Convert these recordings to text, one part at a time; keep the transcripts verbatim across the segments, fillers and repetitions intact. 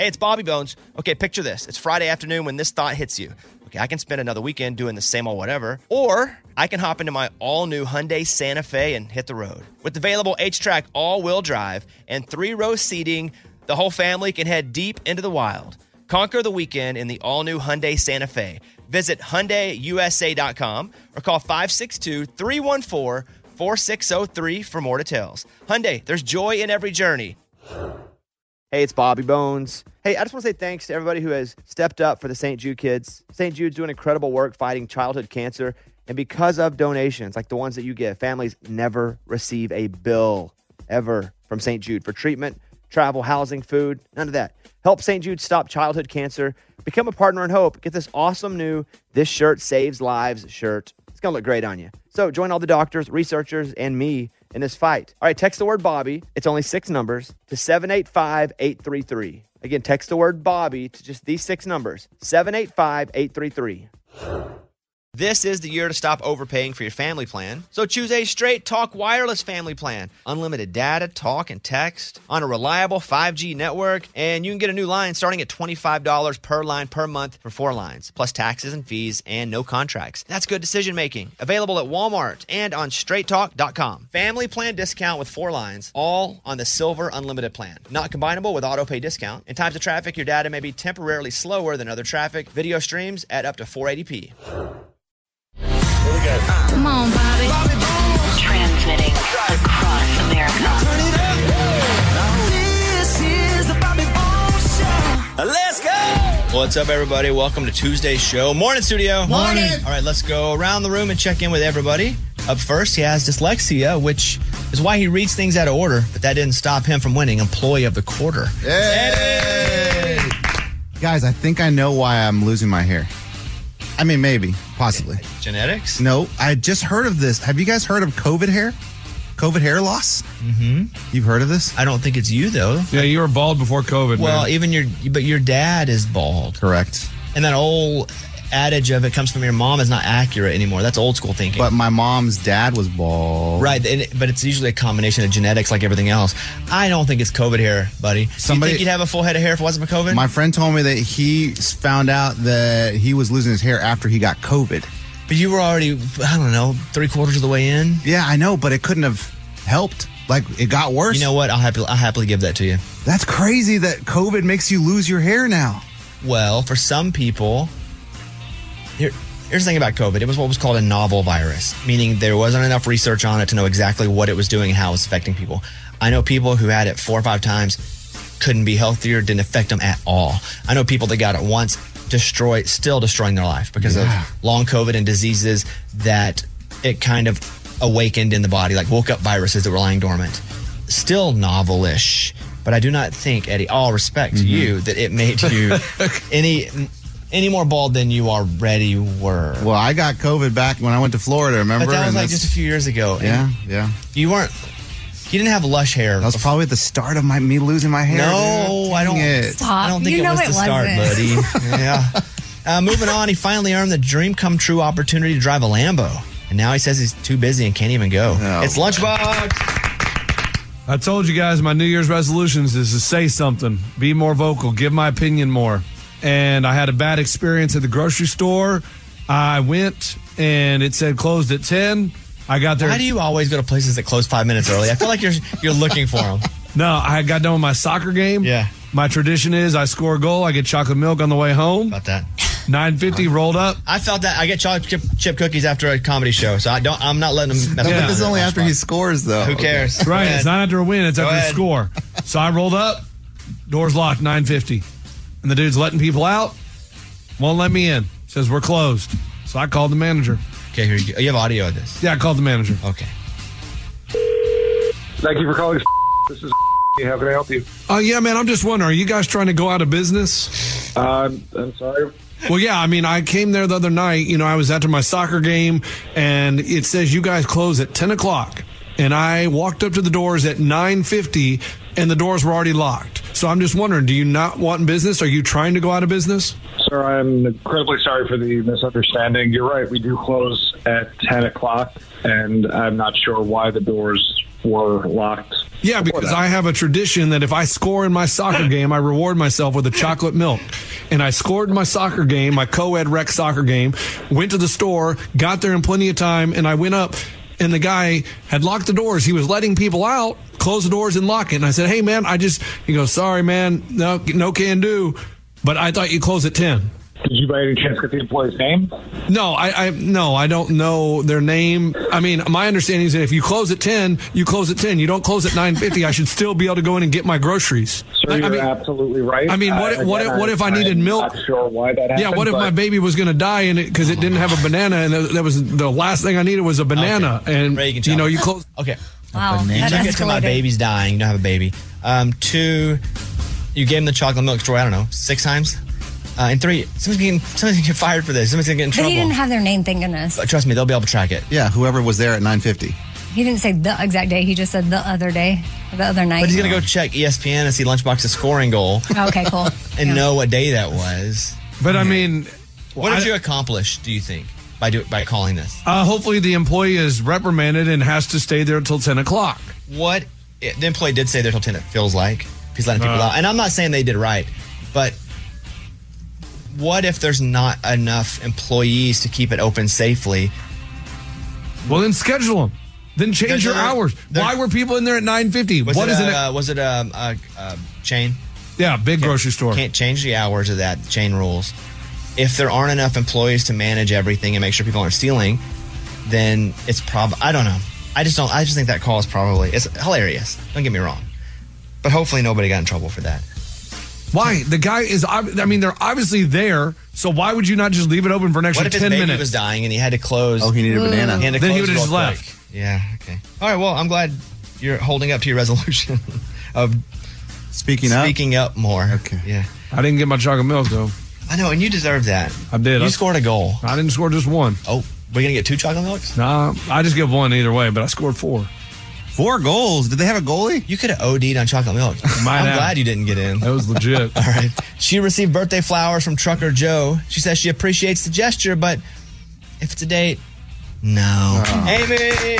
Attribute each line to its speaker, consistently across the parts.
Speaker 1: Hey, it's Bobby Bones. Okay, picture this. It's Friday afternoon when this thought hits you. Okay, I can spend another weekend doing the same old whatever, or I can hop into my all-new Hyundai Santa Fe and hit the road. With available H-Track all-wheel drive and three-row seating, the whole family can head deep into the wild. Conquer the weekend in the all-new Hyundai Santa Fe. Visit Hyundai U S A dot com or call five six two, three one four, four six zero three for more details. Hyundai, there's joy in every journey. Hey, it's Bobby Bones. Hey, I just want to say thanks to everybody who has stepped up for the Saint Jude kids. Saint Jude's doing incredible work fighting childhood cancer. And because of donations like the ones that you give, families never receive a bill ever from Saint Jude for treatment, travel, housing, food, none of that. Help Saint Jude stop childhood cancer. Become a partner in hope. Get this awesome new This Shirt Saves Lives shirt. It's going to look great on you. So join all the doctors, researchers, and me in this fight. All right, text the word Bobby. It's only six numbers to seven eight five, eight three three. Again, text the word Bobby to just these six numbers, seven eight five, eight three three. This is the year to stop overpaying for your family plan. So choose a Straight Talk Wireless family plan. Unlimited data, talk, and text on a reliable five G network. And you can get a new line starting at twenty-five dollars per line per month for four lines, plus taxes and fees and no contracts. That's good decision making. Available at Walmart and on straight talk dot com. Family plan discount with four lines, all on the Silver Unlimited plan. Not combinable with auto pay discount. In times of traffic, your data may be temporarily slower than other traffic. Video streams at up to four eighty p.
Speaker 2: Here we go.
Speaker 3: Come on, Bobby.
Speaker 2: Bobby Bones.
Speaker 3: Transmitting across America.
Speaker 2: Turn it up. This is the Bobby Bones Show. Let's go.
Speaker 1: What's up, everybody? Welcome to Tuesday's show. Morning, studio.
Speaker 2: Morning.
Speaker 1: All right, let's go around the room and check in with everybody. Up first, he has dyslexia, which is why he reads things out of order, but that didn't stop him from winning Employee of the Quarter.
Speaker 4: Hey! Guys, I think I know why I'm losing my hair. I mean, maybe, possibly.
Speaker 1: Genetics?
Speaker 4: No, I just heard of this. Have you guys heard of COVID hair? COVID hair loss?
Speaker 1: Mm-hmm.
Speaker 4: You've heard of this?
Speaker 1: I don't think it's you, though.
Speaker 5: Yeah, you were bald before COVID,
Speaker 1: Well,
Speaker 5: man.
Speaker 1: even your, but your dad is bald.
Speaker 4: Correct.
Speaker 1: And that old adage of it comes from your mom is not accurate anymore. That's old school thinking.
Speaker 4: But my mom's dad was bald.
Speaker 1: Right, and it, but it's usually a combination of genetics like everything else. I don't think it's COVID hair, buddy.
Speaker 4: Somebody,
Speaker 1: you think you'd have a full head of hair if it wasn't for COVID?
Speaker 4: My friend told me that he found out that he was losing his hair after he got COVID.
Speaker 1: But you were already, I don't know, three quarters of the way in.
Speaker 4: Yeah, I know, but it couldn't have helped. Like, it got worse.
Speaker 1: You know what? I'll happily, I'll happily give that to you.
Speaker 4: That's crazy that COVID makes you lose your hair now.
Speaker 1: Well, for some people, here, here's the thing about COVID. It was what was called a novel virus, meaning there wasn't enough research on it to know exactly what it was doing and how it was affecting people. I know people who had it four or five times, couldn't be healthier, didn't affect them at all. I know people that got it once, destroy, still destroying their life because
Speaker 4: Yeah.
Speaker 1: of long COVID and diseases that it kind of awakened in the body, like woke up viruses that were lying dormant. Still novel-ish, but I do not think, Eddie, all respect to you, that it made you any any more bald than you already were.
Speaker 4: Well, I got COVID back when I went to Florida, remember?
Speaker 1: But that was
Speaker 4: And
Speaker 1: like
Speaker 4: that's-
Speaker 1: just a few years ago. and
Speaker 4: Yeah, yeah.
Speaker 1: You weren't, you didn't have lush hair.
Speaker 4: That was probably the start of my me losing my hair.
Speaker 1: No,
Speaker 4: dude.
Speaker 1: I don't.
Speaker 4: Dang it.
Speaker 6: Stop.
Speaker 1: I don't think
Speaker 6: You
Speaker 1: it
Speaker 6: know
Speaker 1: was
Speaker 6: it
Speaker 1: the start,
Speaker 6: wasn't.
Speaker 1: buddy. Yeah. Uh, moving on, he finally earned the dream come true opportunity to drive a Lambo. And now he says he's too busy and can't even go.
Speaker 4: Oh.
Speaker 1: It's Lunchbox.
Speaker 5: I told you guys my New Year's resolutions is to say something, be more vocal, give my opinion more. And I had a bad experience at the grocery store. I went and it said closed at ten. I got there.
Speaker 1: Why do you always go to places that close five minutes early? I feel like you're you're looking for them.
Speaker 5: No, I got done with my soccer game.
Speaker 1: Yeah.
Speaker 5: My tradition is I score a goal, I get chocolate milk on the way home.
Speaker 1: About that.
Speaker 5: nine fifty rolled up.
Speaker 1: I felt that. I get chocolate chip, chip cookies after a comedy show, so I don't. I'm not letting them mess
Speaker 4: No,
Speaker 1: with
Speaker 4: but
Speaker 5: Yeah.
Speaker 4: this is only
Speaker 1: Lunchbox.
Speaker 4: after he scores, though.
Speaker 1: Who cares?
Speaker 5: Right,
Speaker 1: Go
Speaker 5: it's not after a win, it's
Speaker 1: Go
Speaker 5: after a
Speaker 1: ahead.
Speaker 5: score. So I rolled up, doors locked, nine fifty. And the dude's letting people out, won't let me in. Says we're closed. So I called the manager.
Speaker 1: Okay, here you go. You have audio of this.
Speaker 5: Yeah, I called the manager.
Speaker 1: Okay.
Speaker 7: Thank you for calling. This is how can I help you?
Speaker 5: Oh, yeah, man, I'm just wondering, are you guys trying to go out of business?
Speaker 7: Um, I'm sorry.
Speaker 5: Well, yeah, I mean, I came there the other night. You know, I was after my soccer game, and it says you guys close at ten o'clock. And I walked up to the doors at nine fifty, and the doors were already locked. So I'm just wondering, do you not want business? Are you trying to go out of business?
Speaker 7: Sir, I'm incredibly sorry for the misunderstanding. You're right. We do close at ten o'clock, and I'm not sure why the doors were locked
Speaker 5: Yeah, because I have a tradition that if I score in my soccer game, I reward myself with a chocolate milk. And I scored my soccer game, my co-ed rec soccer game, went to the store, got there in plenty of time, and I went up, and the guy had locked the doors. He was letting people out, close the doors and lock it. And I said, hey, man, I just, he goes, sorry, man, no, no can do. But I thought you close at ten.
Speaker 7: Did you by any chance get the employee's name?
Speaker 5: No, I, I no, I don't know their name. I mean, my understanding is that if you close at ten, you close at ten. You don't close at nine fifty. I should still be able to go in and get my groceries.
Speaker 7: Sir,
Speaker 5: I,
Speaker 7: you're
Speaker 5: I mean,
Speaker 7: absolutely right.
Speaker 5: I mean, what
Speaker 7: Uh,
Speaker 5: what
Speaker 7: again,
Speaker 5: if, what if I
Speaker 7: I'm
Speaker 5: needed milk?
Speaker 7: Not sure why that happened.
Speaker 5: Yeah, what if
Speaker 7: but
Speaker 5: my baby was going to die in it because it didn't have a banana, and that was the last thing I needed was a banana,
Speaker 1: Okay.
Speaker 5: and
Speaker 1: Ray, you can
Speaker 5: you
Speaker 1: tell
Speaker 5: know
Speaker 1: me.
Speaker 5: you close.
Speaker 1: Okay.
Speaker 6: Wow,
Speaker 4: banana?
Speaker 6: that
Speaker 1: You get to my
Speaker 6: escalated.
Speaker 1: baby's dying. You don't have a baby. Um, two, you gave him the chocolate milk story, I don't know, six times? Uh, and three, somebody's getting, somebody's gonna get fired for this. Somebody's gonna get in
Speaker 6: But
Speaker 1: trouble.
Speaker 6: he didn't have their name, thank goodness.
Speaker 1: But trust me, they'll be able to track it.
Speaker 4: Yeah, whoever was there at nine fifty.
Speaker 6: He didn't say the exact day. He just said the other day, the other night.
Speaker 1: But he's gonna go check E S P N and see Lunchbox's scoring goal
Speaker 6: Okay, cool.
Speaker 1: and
Speaker 6: Yeah.
Speaker 1: know what day that was.
Speaker 5: But I mean,
Speaker 1: What did
Speaker 5: I-
Speaker 1: you accomplish, do you think, by do, by calling this?
Speaker 5: Uh, hopefully, the employee is reprimanded and has to stay there until ten o'clock.
Speaker 1: What the employee did say there till ten, it feels like. He's letting people
Speaker 5: Uh.
Speaker 1: out. And I'm not saying they did right, but what if there's not enough employees to keep it open safely?
Speaker 5: Well, then schedule them. Then change your
Speaker 1: They're-
Speaker 5: hours.
Speaker 1: they're-
Speaker 5: Why were people in there at nine fifty?
Speaker 1: Was
Speaker 5: What
Speaker 1: it
Speaker 5: is
Speaker 1: a,
Speaker 5: it?
Speaker 1: uh, was it a, a, a chain?
Speaker 5: Yeah, big grocery store.
Speaker 1: Can't change the hours of that chain rules. If there aren't enough employees to manage everything and make sure people aren't stealing, then it's probably, I don't know. I just don't, I just think that call is probably, it's hilarious. Don't get me wrong. But hopefully nobody got in trouble for that.
Speaker 5: Why? The guy is, ob- I mean, they're obviously there, so why would you not just leave it open for an extra
Speaker 1: What if his
Speaker 5: ten
Speaker 1: baby
Speaker 5: minutes?
Speaker 1: was dying and he had to close?
Speaker 4: Oh, he needed a banana.
Speaker 1: He had to
Speaker 5: Then he
Speaker 1: close
Speaker 5: would've
Speaker 1: real
Speaker 5: just
Speaker 1: quick.
Speaker 5: left.
Speaker 1: Yeah, okay. All right, well, I'm glad you're holding up to your resolution of
Speaker 4: Speaking up.
Speaker 1: speaking up more.
Speaker 4: Okay.
Speaker 1: Yeah.
Speaker 5: I didn't get my chocolate milk, though.
Speaker 1: I know, and you deserve that.
Speaker 5: I did.
Speaker 1: You
Speaker 5: I-
Speaker 1: scored a goal.
Speaker 5: I didn't score just one.
Speaker 1: Oh, we're going to get two chocolate milks?
Speaker 5: Nah, I just get one either way, but I scored four.
Speaker 4: Four goals. Did they have a goalie?
Speaker 1: You could have OD'd on chocolate milk.
Speaker 5: Might
Speaker 1: I'm
Speaker 5: have.
Speaker 1: glad you didn't get in.
Speaker 5: That was legit.
Speaker 1: All right. She received birthday flowers from Trucker Joe. She says she appreciates the gesture, but if it's a date, no. Amy!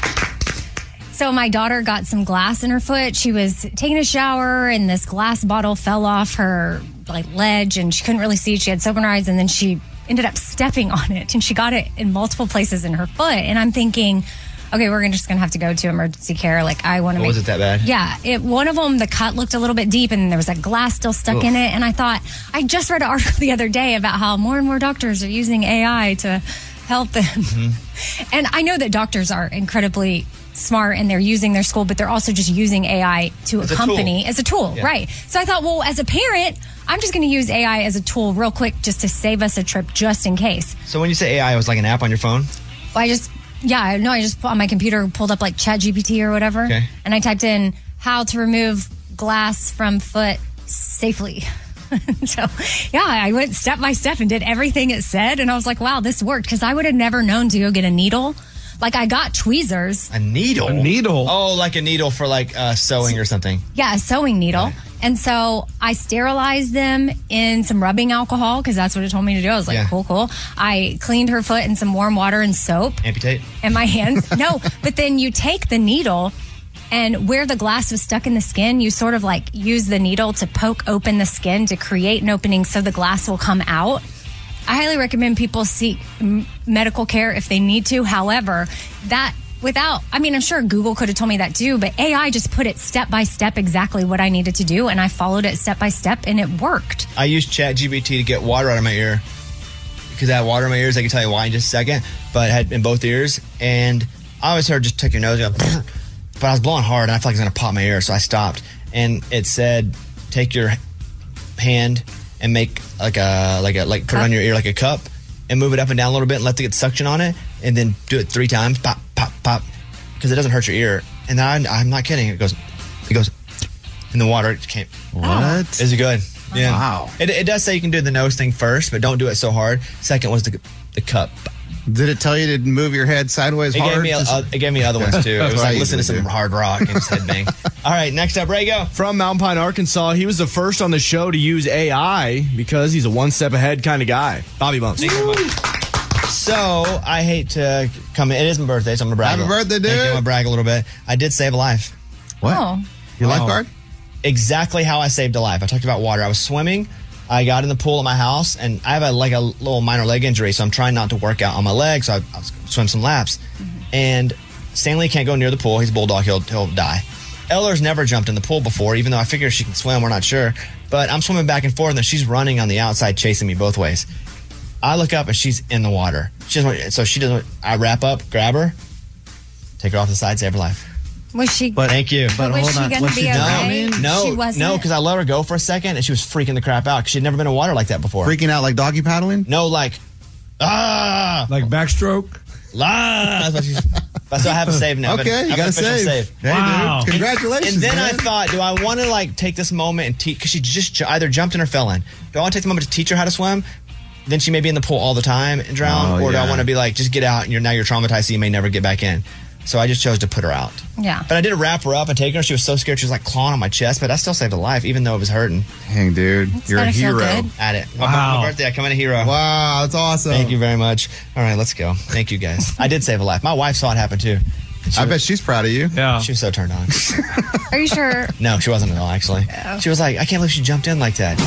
Speaker 6: So my daughter got some glass in her foot. She was taking a shower and this glass bottle fell off her like ledge and she couldn't really see. She had soap in her eyes and then she ended up stepping on it and she got it in multiple places in her foot. And I'm thinking, okay, we're just going to have to go to emergency care. Like I want to
Speaker 1: Oh,
Speaker 6: make
Speaker 1: was it that bad?
Speaker 6: Yeah. It, one of them, the cut looked a little bit deep and there was a glass still stuck in it. And I thought, I just read an article the other day about how more and more doctors are using A I to help them.
Speaker 1: Mm-hmm.
Speaker 6: And I know that doctors are incredibly smart and they're using their school, but they're also just using A I to
Speaker 1: As a
Speaker 6: accompany
Speaker 1: tool.
Speaker 6: as a tool,
Speaker 1: Yeah.
Speaker 6: right? So I thought, well, as a parent, I'm just going to use A I as a tool real quick just to save us a trip just in case.
Speaker 1: So when you say A I, it was like an app on your phone?
Speaker 6: I just, yeah, no, I just on my computer pulled up like Chat G P T or whatever,
Speaker 1: Okay.
Speaker 6: and I typed in how to remove glass from foot safely. So, yeah, I went step by step and did everything it said, and I was like, wow, this worked because I would have never known to go get a needle. Like I got tweezers.
Speaker 1: A needle?
Speaker 5: A needle?
Speaker 1: Oh, like a needle for like uh, sewing or something.
Speaker 6: Yeah, a sewing needle. And so I sterilized them in some rubbing alcohol because that's what it told me to do. I was like,
Speaker 1: Yeah.
Speaker 6: cool, cool. I cleaned her foot in some warm water and soap
Speaker 1: Amputate?
Speaker 6: and my hands. No, but then you take the needle and where the glass was stuck in the skin, you sort of like use the needle to poke open the skin to create an opening so the glass will come out. I highly recommend people seek m- medical care if they need to. However, that without, I mean, I'm sure Google could have told me that too, but A I just put it step by step exactly what I needed to do. And I followed it step by step and it worked.
Speaker 1: I used Chat G P T to get water out of my ear because I had water in my ears. I can tell you why in just a second, but I had in both ears. And I always heard just take your nose out, but I was blowing hard and I felt like it was going to pop my ear. So I stopped and it said, take your hand and make like a, like a, like put it on your ear like a cup and move it up and down a little bit and let it get suction on it. And then do it three times, pop, pop, pop, because it doesn't hurt your ear. And then I, I'm not kidding. It goes, it goes in the water. It came.
Speaker 4: What?
Speaker 1: Is it good? Yeah.
Speaker 4: Wow.
Speaker 1: It, it does say you can do the nose thing first, but don't do it so hard. Second was the the cup.
Speaker 4: Did it tell you to move your head sideways
Speaker 1: It
Speaker 4: hard?
Speaker 1: gave me a,
Speaker 4: Just-
Speaker 1: uh, it gave me other ones too. It was
Speaker 4: That's what I
Speaker 1: like listen to
Speaker 4: usually
Speaker 1: some
Speaker 4: do.
Speaker 1: hard rock and just headbang. All right, next up, Ray, go.
Speaker 8: From Mountain Pine, Arkansas, he was the first on the show to use A I because he's a one step ahead kind of guy. Bobby Bumps.
Speaker 1: So I hate to come in. It is my birthday, so I'm gonna brag.
Speaker 4: Happy
Speaker 1: a little.
Speaker 4: birthday, dude.
Speaker 1: Thank you. I'm gonna brag a little bit. I did save a life.
Speaker 4: What?
Speaker 6: Oh.
Speaker 4: Your
Speaker 8: Wow.
Speaker 4: lifeguard?
Speaker 8: Exactly how I saved a life. I talked about water. I was swimming. I got in the pool at my house, and I have a like a little minor leg injury, so I'm trying not to work out on my legs. So I, I swim some laps, and Stanley can't go near the pool. He's a bulldog. He'll he'll die. Eller's never jumped in the pool before, even though I figure she can swim. We're not sure, but I'm swimming back and forth, and then she's running on the outside, chasing me both ways. I look up, and she's in the water. She doesn't. So she doesn't. I wrap up, grab her, take her off the side, save her life.
Speaker 6: Was she?
Speaker 4: But-
Speaker 8: Thank you.
Speaker 6: but was she going to be okay?
Speaker 8: No,
Speaker 6: she wasn't.
Speaker 8: no, because I let her go for a second, and she was freaking the crap out because she'd never been in water like that before.
Speaker 4: Freaking out like doggy paddling?
Speaker 8: No, like, ah,
Speaker 5: Like backstroke?
Speaker 8: la. That's what, she's, that's what I have to save now.
Speaker 4: Okay,
Speaker 8: But
Speaker 4: you
Speaker 8: I'm
Speaker 4: got to
Speaker 8: official
Speaker 4: save. Hey,
Speaker 5: Wow.
Speaker 4: dude. Congratulations.
Speaker 8: And then I
Speaker 4: man.
Speaker 8: thought, do I want to like take this moment and teach? Because she just ju- either jumped in or fell in. Do I want to take the moment to teach her how to swim? Then she may be in the pool all the time and drown,
Speaker 4: Oh,
Speaker 8: or do I
Speaker 4: yeah.
Speaker 8: want to be like, just get out and you're now you're traumatized, so you may never get back in. So I just chose to put her out.
Speaker 6: Yeah.
Speaker 8: But I did wrap her up and take her. She was so scared. She was like clawing on my chest, but I still saved a life, even though it was hurting.
Speaker 4: Dang, dude. You're a
Speaker 6: gotta feel
Speaker 4: hero.
Speaker 6: good.
Speaker 8: At it. My-
Speaker 5: Wow.
Speaker 8: My birthday, I come in a hero.
Speaker 4: Wow, that's awesome.
Speaker 8: Thank you very much. All right, let's go. Thank you, guys. I did save a life. My wife saw it happen too. She
Speaker 4: I
Speaker 8: was-
Speaker 4: bet she's proud of you.
Speaker 5: Yeah.
Speaker 8: She was so turned on.
Speaker 6: Are you sure?
Speaker 8: No, she wasn't at all, actually. She was like, I can't believe she jumped in like that.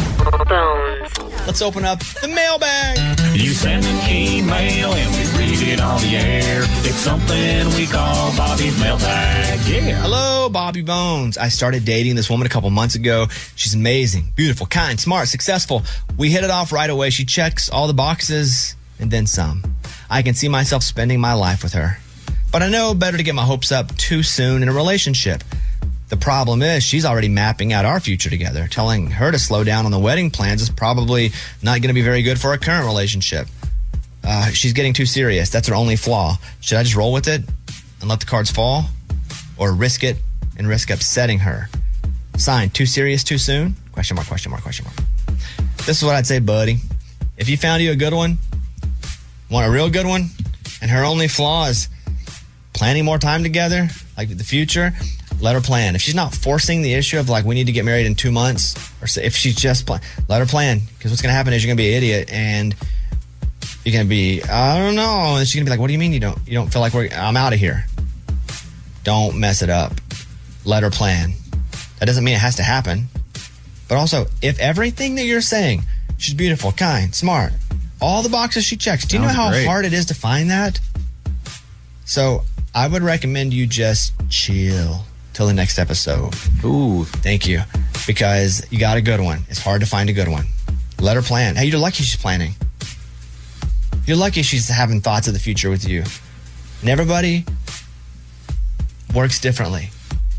Speaker 8: Let's open up the mailbag.
Speaker 2: You send an email and we read it on the air. It's something we call Bobby's mailbag. Yeah.
Speaker 8: Hello, Bobby Bones. I started dating this woman a couple months ago. She's amazing, beautiful, kind, smart, successful. We hit it off right away. She checks all the boxes and then some. I can see myself spending my life with her. But I know better to get my hopes up too soon in a relationship. The problem is she's already mapping out our future together. Telling her to slow down on the wedding plans is probably not going to be very good for our current relationship. Uh, she's getting too serious. That's her only flaw. Should I just roll with it and let the cards fall? Or risk it and risk upsetting her? Signed, too serious too soon? Question mark, question mark, question mark. This is what I'd say, buddy. If you found you a good one, want a real good one, and her only flaw is planning more time together, like the future, let her plan. If she's not forcing the issue of like, we need to get married in two months, or so, if she's just plan, let her plan. Because what's going to happen is you're going to be an idiot, and you're going to be, I don't know. And she's going to be like, what do you mean you don't, you don't feel like we're, I'm out of here. Don't mess it up. Let her plan. That doesn't mean it has to happen. But also, if everything that you're saying, she's beautiful, kind, smart, all the boxes she checks, do you know
Speaker 4: Sounds
Speaker 8: how
Speaker 4: great.
Speaker 8: hard it is to find that? So I would recommend you just chill till the next episode.
Speaker 4: Ooh.
Speaker 8: Thank you. Because you got a good one. It's hard to find a good one. Let her plan. Hey, you're lucky she's planning. You're lucky she's having thoughts of the future with you. And everybody works differently.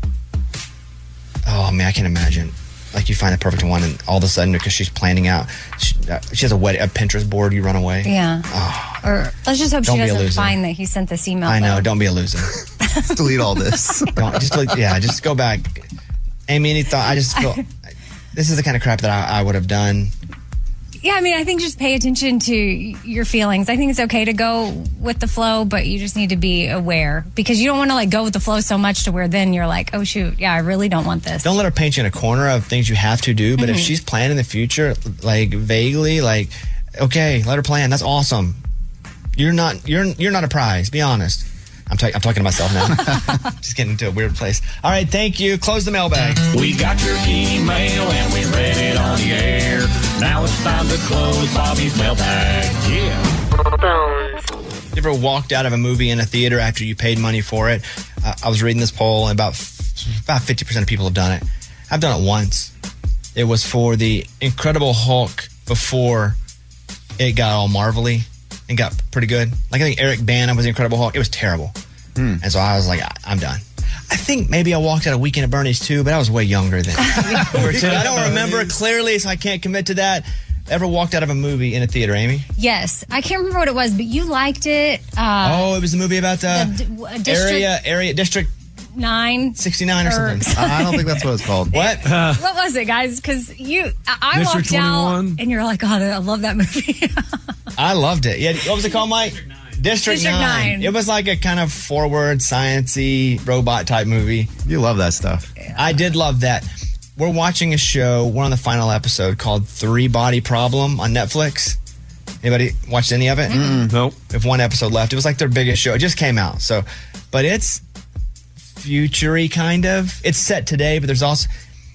Speaker 8: Oh, man, I can imagine. Like you find the perfect one, and all of a sudden, because she's planning out, she, uh, she has a wedding, a Pinterest board, you run away.
Speaker 6: Yeah. Or let's just hope
Speaker 8: Don't
Speaker 6: she
Speaker 8: be a
Speaker 6: doesn't
Speaker 8: loser.
Speaker 6: find that he sent this email.
Speaker 8: I know.
Speaker 6: though.
Speaker 8: Don't be a loser.
Speaker 4: Just delete all this.
Speaker 8: Don't just look, yeah, just go back. Amy, any thought? I just feel this is the kind of crap that I, I would have done.
Speaker 6: Yeah, I mean, I think just pay attention to your feelings. I think it's okay to go with the flow, but you just need to be aware because you don't want to like go with the flow so much to where then you're like, oh shoot, yeah, I really don't want this.
Speaker 8: Don't let her paint you in a corner of things you have to do. But if she's planning the future, like vaguely, like okay, let her plan. That's awesome. You're not you're you're not a prize. Be honest. I'm, ta- I'm talking to myself now. Just getting into a weird place. All right, thank you. Close the mailbag.
Speaker 2: We got your email and we read it on the air. Now it's time to close Bobby's mailbag. Yeah.
Speaker 8: You ever walked out of a movie in a theater after you paid money for it? Uh, I was reading this poll, and about about fifty percent of people have done it. I've done it once. It was for the Incredible Hulk before it got all marvelly and got pretty good. Like I think Eric Bana was the Incredible Hulk. It was terrible. And so I was like, I- I'm done. I think maybe I walked out a Weekend at Bernie's too, but I was way younger then. I don't remember it clearly, so I can't commit to that. Ever walked out of a movie in a theater, Amy?
Speaker 6: Yes, I can't remember what it was, but you liked it. Uh,
Speaker 8: oh, it was the movie about the,
Speaker 6: the d- w- District
Speaker 8: area, area, District
Speaker 6: Nine.
Speaker 8: sixty-nine or
Speaker 6: Or-
Speaker 8: something.
Speaker 4: I don't think that's what it's called.
Speaker 8: What?
Speaker 6: What was it, guys? Because you, I, I
Speaker 5: District
Speaker 6: walked out
Speaker 5: twenty-one?
Speaker 6: and you're like, oh, I love that movie.
Speaker 8: I loved it. Yeah, what was it called, Mike? District,
Speaker 6: District
Speaker 8: nine.
Speaker 6: nine.
Speaker 8: It was like a kind of forward, science-y, robot type movie.
Speaker 4: You love that stuff.
Speaker 8: I did love that. We're watching a show. We're on the final episode called Three Body Problem on Netflix. Anybody watched any of it?
Speaker 5: Nope.
Speaker 8: We have one episode left. It was like their biggest show. It just came out. So, but it's future-y kind of. It's set today, but there's also,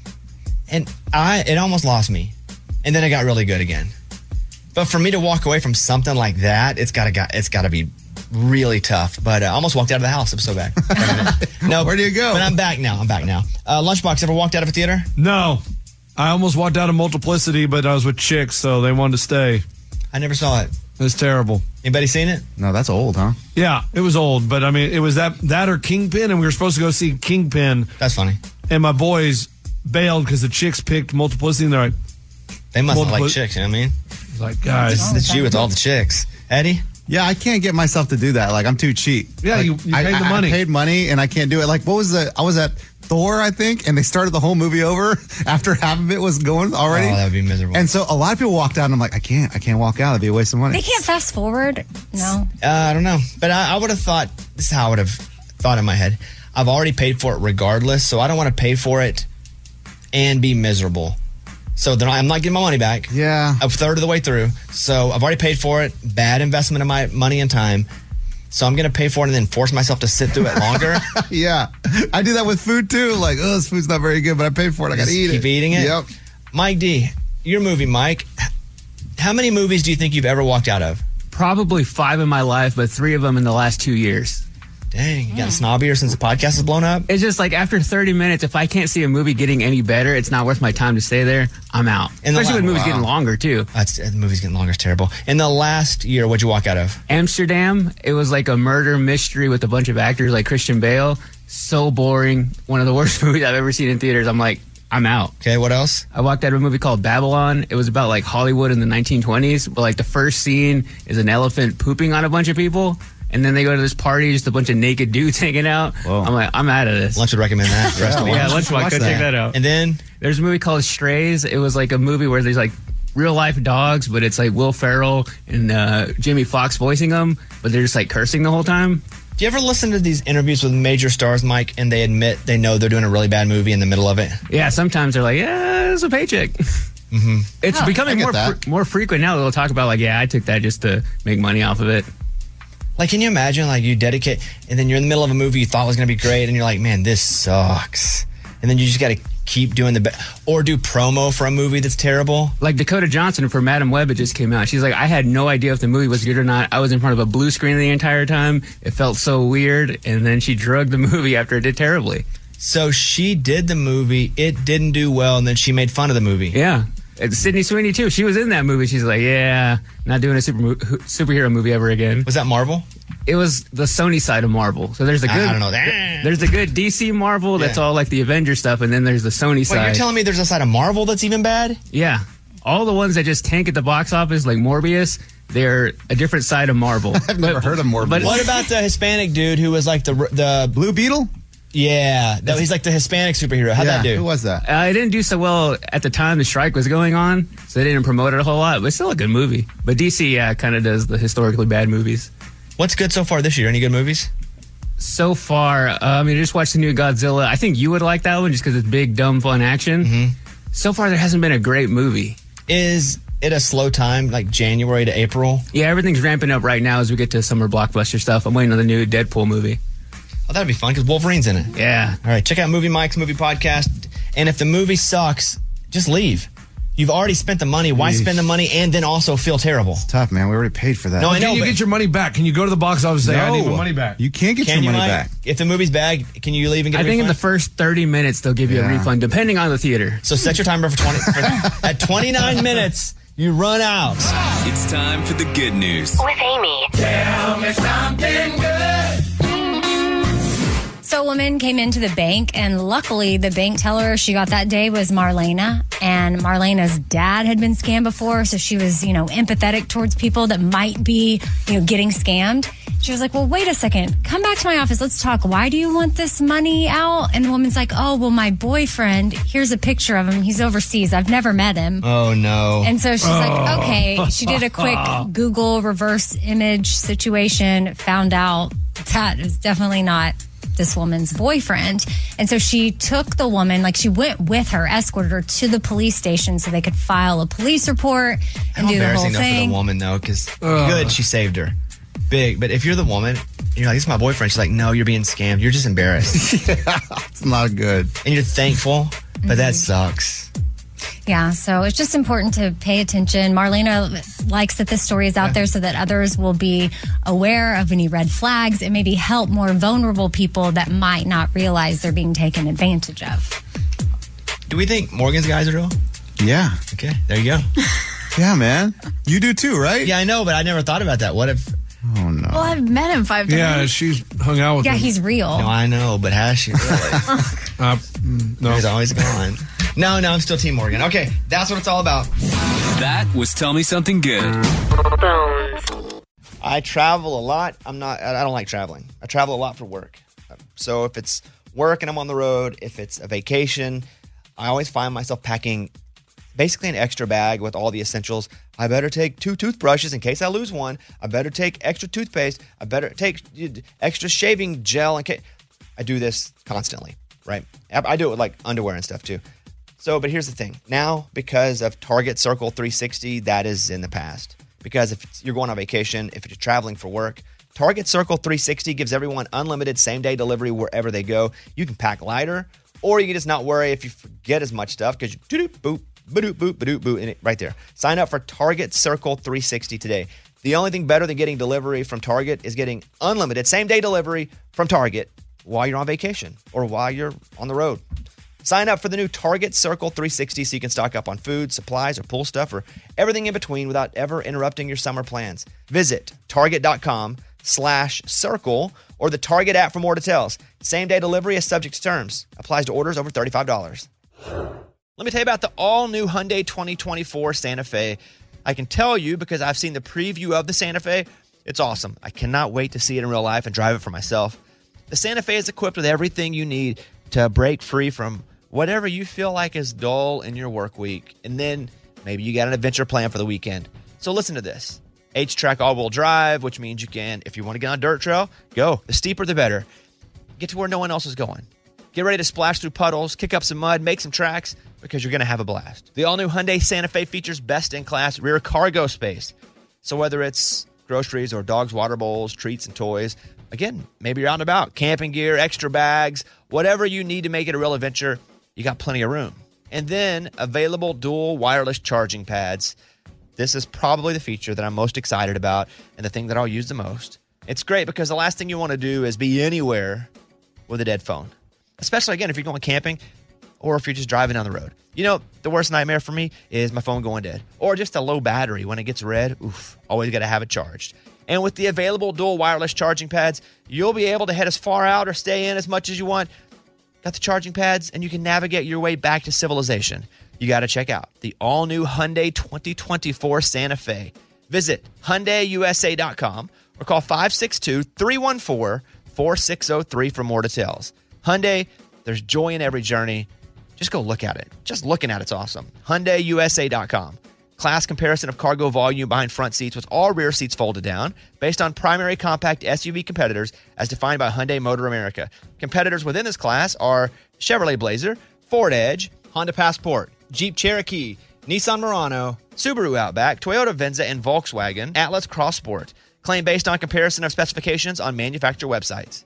Speaker 8: and I it almost lost me, and then it got really good again. But for me to walk away from something like that, it's gotta got it's gotta be really tough. But I almost walked out of the house. It was so bad. No,
Speaker 4: where do you go?
Speaker 8: But I'm back now. I'm back now. Uh, Lunchbox, ever walked out of a theater?
Speaker 5: No. I almost walked out of Multiplicity, but I was with chicks, so they wanted to stay.
Speaker 8: I never saw it.
Speaker 5: It was terrible.
Speaker 8: Anybody seen it?
Speaker 4: No, that's old, huh?
Speaker 5: Yeah, it was old, but I mean, it was that that or Kingpin, and we were supposed to go see Kingpin.
Speaker 8: That's funny.
Speaker 5: And my boys bailed because the chicks picked Multiplicity, and they're like,
Speaker 8: they must not
Speaker 5: Multipli-
Speaker 8: like chicks. You know what I mean,
Speaker 5: it's like, guys,
Speaker 8: it's, it's you with all the chicks, Eddie.
Speaker 4: Yeah, I can't get myself to do that. Like, I'm too cheap.
Speaker 5: Yeah,
Speaker 4: like,
Speaker 5: you, you
Speaker 4: I,
Speaker 5: paid the
Speaker 4: I,
Speaker 5: money.
Speaker 4: I paid money, and I can't do it. Like, what was the? I was at Thor, I think, and they started the whole movie over after half of it was going already.
Speaker 8: Oh, that would be miserable.
Speaker 4: And so a lot of people walked out, and I'm like, I can't, I can't walk out. It'd be a waste of money.
Speaker 6: They can't fast forward. No.
Speaker 8: Uh, I don't know, but I, I would have thought this is how I would have thought in my head. I've already paid for it regardless, so I don't want to pay for it and be miserable. So then I'm not getting my money back.
Speaker 4: Yeah,
Speaker 8: a third of the way through. So I've already paid for it. Bad investment of my money and time. So I'm going to pay for it and then force myself to sit through it longer.
Speaker 4: Yeah, I do that with food too. Like, oh, this food's not very good, but I paid for it. I got to eat
Speaker 8: keep
Speaker 4: it.
Speaker 8: Keep eating it.
Speaker 4: Yep.
Speaker 8: Mike D, your movie, Mike. How many movies do you think you've ever walked out of?
Speaker 9: Probably five in my life, but three of them in the last two years.
Speaker 8: Dang, you got snobbier since the podcast has blown up?
Speaker 9: It's just like after thirty minutes, if I can't see a movie getting any better, it's not worth my time to stay there. I'm out.
Speaker 8: In the
Speaker 9: Especially
Speaker 8: la-
Speaker 9: when movies
Speaker 8: wow.
Speaker 9: getting longer, too.
Speaker 8: That's, the movie's getting longer. It's terrible. In the last year, what'd you walk out of?
Speaker 9: Amsterdam. It was like a murder mystery with a bunch of actors like Christian Bale. So boring. One of the worst movies I've ever seen in theaters. I'm like, I'm out.
Speaker 8: Okay, what else?
Speaker 9: I walked out of a movie called Babylon. It was about like Hollywood in the nineteen twenties, but like the first scene is an elephant pooping on a bunch of people. And then they go to this party, just a bunch of naked dudes hanging out.
Speaker 4: Whoa.
Speaker 9: I'm like, I'm out of this.
Speaker 8: Lunch would recommend that. For us to
Speaker 9: Yeah,
Speaker 8: watch.
Speaker 9: Lunchbox, go
Speaker 4: that.
Speaker 9: check that out.
Speaker 8: And then
Speaker 9: There's a movie called Strays. It was like a movie where there's like real life dogs, but it's like Will Ferrell and uh, Jamie Foxx voicing them, but they're just like cursing the whole time.
Speaker 8: do you ever listen to these interviews with major stars, Mike, and they admit they know they're doing a really bad movie in the middle of it?
Speaker 9: Yeah, sometimes they're like, yeah, it's a paycheck.
Speaker 8: Mm-hmm.
Speaker 9: It's
Speaker 4: Oh, I
Speaker 9: becoming
Speaker 4: get
Speaker 9: more
Speaker 4: that.
Speaker 9: fre- more frequent now. They'll talk about like, yeah, I took that just to make money off of it.
Speaker 8: Like, can you imagine, like, you dedicate, and then you're in the middle of a movie you thought was going to be great, and you're like, man, this sucks. And then you just got to keep doing the best, or do promo for a movie that's terrible.
Speaker 9: Like Dakota Johnson for Madam Web, it just came out. She's like, I had no idea if the movie was good or not. I was in front of a blue screen the entire time. It felt so weird. And then she drugged the movie after it did terribly.
Speaker 8: So she did the movie, it didn't do well, and then she made fun of the movie.
Speaker 9: Yeah. And Sydney Sweeney, too. She was in that movie. She's like, yeah, not doing a super mo- superhero movie ever again.
Speaker 8: Was that Marvel?
Speaker 9: It was the Sony side of Marvel. So there's the
Speaker 8: I-
Speaker 9: good.
Speaker 8: I don't know that.
Speaker 9: There's the good D C Marvel that's
Speaker 8: Yeah.
Speaker 9: all like the Avenger stuff, and then there's the Sony
Speaker 8: Wait,
Speaker 9: side.
Speaker 8: you're telling me there's a side of Marvel that's even bad?
Speaker 9: Yeah. All the ones that just tank at the box office, like Morbius, they're a different side of Marvel.
Speaker 4: I've never heard of Morbius.
Speaker 9: But
Speaker 8: What about the Hispanic dude who was like the the
Speaker 4: Blue Beetle?
Speaker 8: yeah, that, he's like the Hispanic superhero. How'd
Speaker 4: yeah,
Speaker 8: that do?
Speaker 4: who was that?
Speaker 9: Uh, it didn't do so well at the time the strike was going on, so they didn't promote it a whole lot, but it's still a good movie. But D C, yeah, kind of does the historically bad movies.
Speaker 8: What's good so far this year? Any good movies?
Speaker 9: So far, uh, I mean, I just watched the new Godzilla. I think you would like that one just because it's big, dumb, fun action.
Speaker 8: Mm-hmm.
Speaker 9: So far, there hasn't been a great movie.
Speaker 8: Is it a slow time, like January to April?
Speaker 9: Yeah, everything's ramping up right now as we get to summer blockbuster stuff. I'm waiting on the new Deadpool movie.
Speaker 8: Oh, that'd be fun because Wolverine's in it.
Speaker 9: Yeah.
Speaker 8: All right, check out Movie Mike's movie podcast. And if the movie sucks, just leave. You've already spent the money. Why
Speaker 4: Yeesh.
Speaker 8: spend the money and then also feel terrible?
Speaker 4: Tough, man. We already paid for that.
Speaker 8: No, I know.
Speaker 5: Can you
Speaker 8: but
Speaker 5: get your money back? Can you go to the box office and say, I need my
Speaker 4: No.
Speaker 5: money back?
Speaker 4: You can't get
Speaker 8: can
Speaker 4: your
Speaker 8: you,
Speaker 4: money
Speaker 8: Mike?
Speaker 4: back.
Speaker 8: If the movie's bad, can you leave and get
Speaker 9: I
Speaker 8: a
Speaker 9: think in the
Speaker 8: refund?
Speaker 9: first thirty minutes, they'll give you a
Speaker 4: Yeah.
Speaker 9: refund, depending on the theater.
Speaker 8: So set your timer for twenty. For, at twenty-nine minutes, you run out.
Speaker 10: It's time for the good news.
Speaker 3: With Amy.
Speaker 2: Tell me something good.
Speaker 6: So a woman came into the bank, and luckily the bank teller she got that day was Marlena. And Marlena's dad had been scammed before, so she was, you know, empathetic towards people that might be, you know, getting scammed. She was like, well, wait a second. Come back to my office. Let's talk. Why do you want this money out? And the woman's like, oh, well, my boyfriend, here's a picture of him. He's overseas. I've never met him.
Speaker 8: Oh, no.
Speaker 6: And so she's like, okay. She did a quick Google reverse image situation, found out that is definitely not this woman's boyfriend. And so she took the woman, like she went with her, escorted her to the police station so they could file a police report and
Speaker 8: How
Speaker 6: do the whole
Speaker 8: embarrassing though for
Speaker 6: thing.
Speaker 8: the woman though, because good she saved her, big. But if you're the woman, And you're like, this is my boyfriend. She's like, no, you're being scammed. You're just embarrassed.
Speaker 4: Yeah, it's not good.
Speaker 8: And you're thankful, but that sucks.
Speaker 6: Yeah, so it's just important to pay attention. Marlena likes that this story is out there so that others will be aware of any red flags and maybe help more vulnerable people that might not realize they're being taken advantage of.
Speaker 8: Do we think Morgan's guys are real?
Speaker 4: Yeah.
Speaker 8: Okay, there you go.
Speaker 4: Yeah, man. You do too, right?
Speaker 8: Yeah, I know, but I never thought about that. What if...
Speaker 4: Oh, no.
Speaker 11: Well, I've met him five times.
Speaker 5: Yeah, she's hung out with
Speaker 6: Yeah,
Speaker 5: him.
Speaker 6: he's real.
Speaker 8: No, I know, but has she really?
Speaker 5: Uh, mm, no.
Speaker 8: He's always gone. No, no, I'm still Team Morgan. Okay, that's what it's all about.
Speaker 10: That was Tell Me Something Good.
Speaker 1: I travel a lot. I'm not, I don't like traveling. I travel a lot for work. So if it's work and I'm on the road, if it's a vacation, I always find myself packing basically an extra bag with all the essentials. I better take two toothbrushes in case I lose one. I better take extra toothpaste. I better take extra shaving gel in case. I do this constantly, right? I do it with like underwear and stuff too. So, but here's the thing. Now, because of Target Circle three sixty, that is in the past. Because if it's, you're going on vacation, if you're traveling for work, Target Circle three sixty gives everyone unlimited same-day delivery wherever they go. You can pack lighter, or you can just not worry if you forget as much stuff because you do-doop, boop, ba-doop, boop, ba-doop, boop, and it right there. Sign up for Target Circle three sixty today. The only thing better than getting delivery from Target is getting unlimited same-day delivery from Target while you're on vacation or while you're on the road. Sign up for the new Target Circle three sixty so you can stock up on food, supplies, or pool stuff, or everything in between without ever interrupting your summer plans. Visit target.com slash circle or the Target app for more details. Same-day delivery is subject to terms. Applies to orders over thirty-five dollars. Let me tell you about the all-new Hyundai twenty twenty-four Santa Fe. I can tell you because I've seen the preview of the Santa Fe. It's awesome. I cannot wait to see it in real life and drive it for myself. The Santa Fe is equipped with everything you need to break free from whatever you feel like is dull in your work week. And then maybe you got an adventure plan for the weekend. So listen to this. H-Track all-wheel drive, which means you can, if you want to get on a dirt trail, go. The steeper, the better. Get to where no one else is going. Get ready to splash through puddles, kick up some mud, make some tracks, because you're going to have a blast. The all-new Hyundai Santa Fe features best-in-class rear cargo space. So whether it's groceries or dogs' water bowls, treats, and toys, again, maybe you're out and about, camping gear, extra bags, whatever you need to make it a real adventure, you got plenty of room. And then available dual wireless charging pads. This is probably the feature that I'm most excited about and the thing that I'll use the most. It's great because the last thing you want to do is be anywhere with a dead phone. Especially, again, if you're going camping or if you're just driving down the road. You know, the worst nightmare for me is my phone going dead. Or just a low battery. When it gets red, oof, always got to have it charged. And with the available dual wireless charging pads, you'll be able to head as far out or stay in as much as you want. Got the charging pads, and you can navigate your way back to civilization. You got to check out the all-new Hyundai twenty twenty-four Santa Fe. Visit Hyundai U S A dot com or call five six two, three one four, four six zero three for more details. Hyundai, there's joy in every journey. Just go look at it. Just looking at it's awesome. Hyundai U S A dot com. Class comparison of cargo volume behind front seats with all rear seats folded down based on primary compact S U V competitors as defined by Hyundai Motor America. Competitors within this class are Chevrolet Blazer, Ford Edge, Honda Passport, Jeep Cherokee, Nissan Murano, Subaru Outback, Toyota Venza, and Volkswagen Atlas Cross Sport. Claim based on comparison of specifications on manufacturer websites.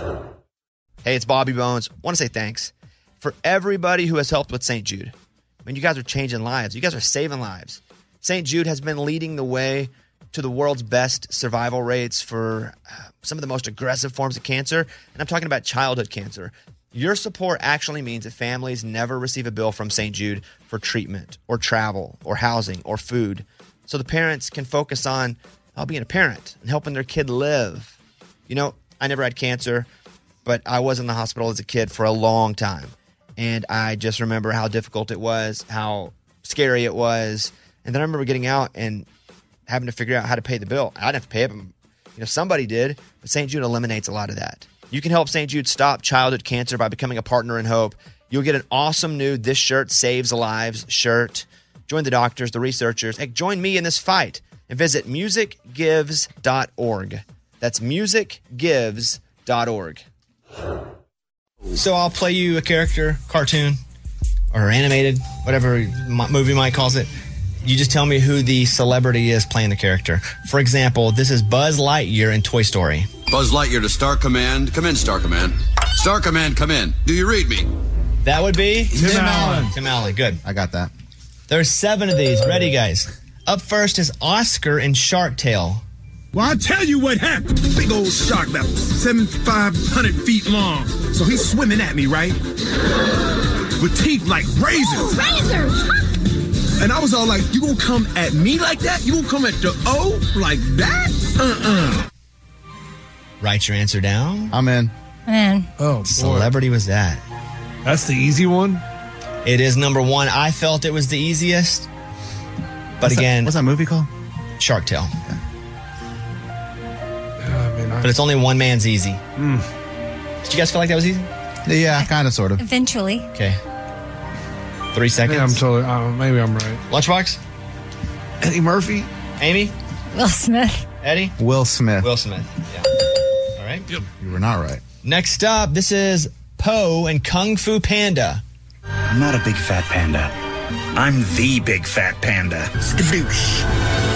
Speaker 1: Hey, it's Bobby Bones. Want to say thanks for everybody who has helped with Saint Jude. I mean, you guys are changing lives. You guys are saving lives. Saint Jude has been leading the way to the world's best survival rates for some of the most aggressive forms of cancer. And I'm talking about childhood cancer. Your support actually means that families never receive a bill from Saint Jude for treatment or travel or housing or food. So the parents can focus on oh, being a parent and helping their kid live. You know, I never had cancer, but I was in the hospital as a kid for a long time. And I just remember how difficult it was, how scary it was. And then I remember getting out and having to figure out how to pay the bill. I didn't have to pay it, but you know, somebody did. But Saint Jude eliminates a lot of that. You can help Saint Jude stop childhood cancer by becoming a partner in hope. You'll get an awesome new This Shirt Saves Lives shirt. Join the doctors, the researchers. Hey, join me in this fight and visit music gives dot org. That's music gives dot org. So I'll play you a character, cartoon, or animated, whatever movie Mike calls it. You just tell me who the celebrity is playing the character. For example, this is Buzz Lightyear in Toy Story.
Speaker 11: Buzz Lightyear to Star Command. Come in, Star Command. Star Command, come in. Do you read me?
Speaker 8: That would be
Speaker 4: Tim, Tim Allen.
Speaker 8: Allen. Tim Allen, good.
Speaker 4: I got that.
Speaker 8: There's seven of these. Ready, guys? Up first is Oscar in Shark Tale.
Speaker 12: Well, I'll tell you what happened. Big old shark about seventy-five hundred feet long. So he's swimming at me, right? With teeth like razors.
Speaker 3: Razors!
Speaker 12: And I was all like, you gonna come at me like that? You gonna come at the O like that? Uh-uh.
Speaker 8: Write your answer down.
Speaker 4: I'm in.
Speaker 6: Man.
Speaker 5: Oh, boy.
Speaker 8: Celebrity was that?
Speaker 5: That's the easy one?
Speaker 8: It is number one. I felt it was the easiest. But
Speaker 4: What's
Speaker 8: again,
Speaker 4: that, what's that movie called?
Speaker 8: Shark Tale.
Speaker 5: Yeah, I mean, I,
Speaker 8: But it's only one man's easy.
Speaker 5: Mm.
Speaker 8: Did you guys feel like that was easy?
Speaker 4: Yeah, kind of, sort of.
Speaker 6: Eventually.
Speaker 8: Okay. Three seconds.
Speaker 5: yeah, I'm totally, uh, maybe I'm right.
Speaker 8: Lunchbox?
Speaker 5: Eddie Murphy?
Speaker 8: Amy?
Speaker 6: Will Smith.
Speaker 8: Eddie?
Speaker 4: Will Smith.
Speaker 8: Will Smith. Yeah. All right.
Speaker 5: Yep.
Speaker 4: You were not right.
Speaker 8: Next up, this is Poe and Kung Fu Panda.
Speaker 13: I'm not a big fat panda. I'm the big fat panda. Skadoosh.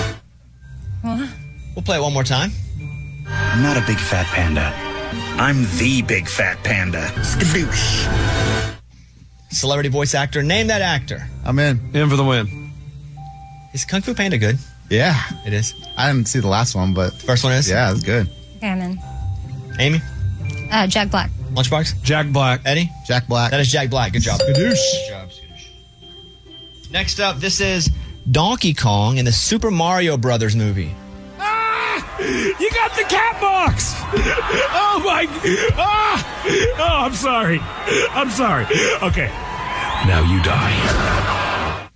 Speaker 6: What?
Speaker 8: We'll play it one more time.
Speaker 13: I'm not a big fat panda. I'm the big fat panda. Skadoosh.
Speaker 8: Celebrity voice actor. Name that actor.
Speaker 4: I'm in.
Speaker 5: In for the win.
Speaker 8: Is Kung Fu Panda good?
Speaker 4: Yeah.
Speaker 8: It is.
Speaker 4: I didn't see the last one, but
Speaker 8: First one is?
Speaker 4: yeah, it's good.
Speaker 6: Okay, I'm in.
Speaker 8: Amy?
Speaker 6: Uh, Jack Black.
Speaker 8: Lunchbox?
Speaker 5: Jack Black.
Speaker 8: Eddie?
Speaker 4: Jack Black.
Speaker 8: That is Jack Black. Good job.
Speaker 5: Skadoosh.
Speaker 8: Good job. Skadoosh. Next up, this is Donkey Kong in the Super Mario Brothers movie.
Speaker 2: Ah! You got the cat box! Oh my... Ah! Oh, I'm sorry. I'm sorry. Okay. Now you die.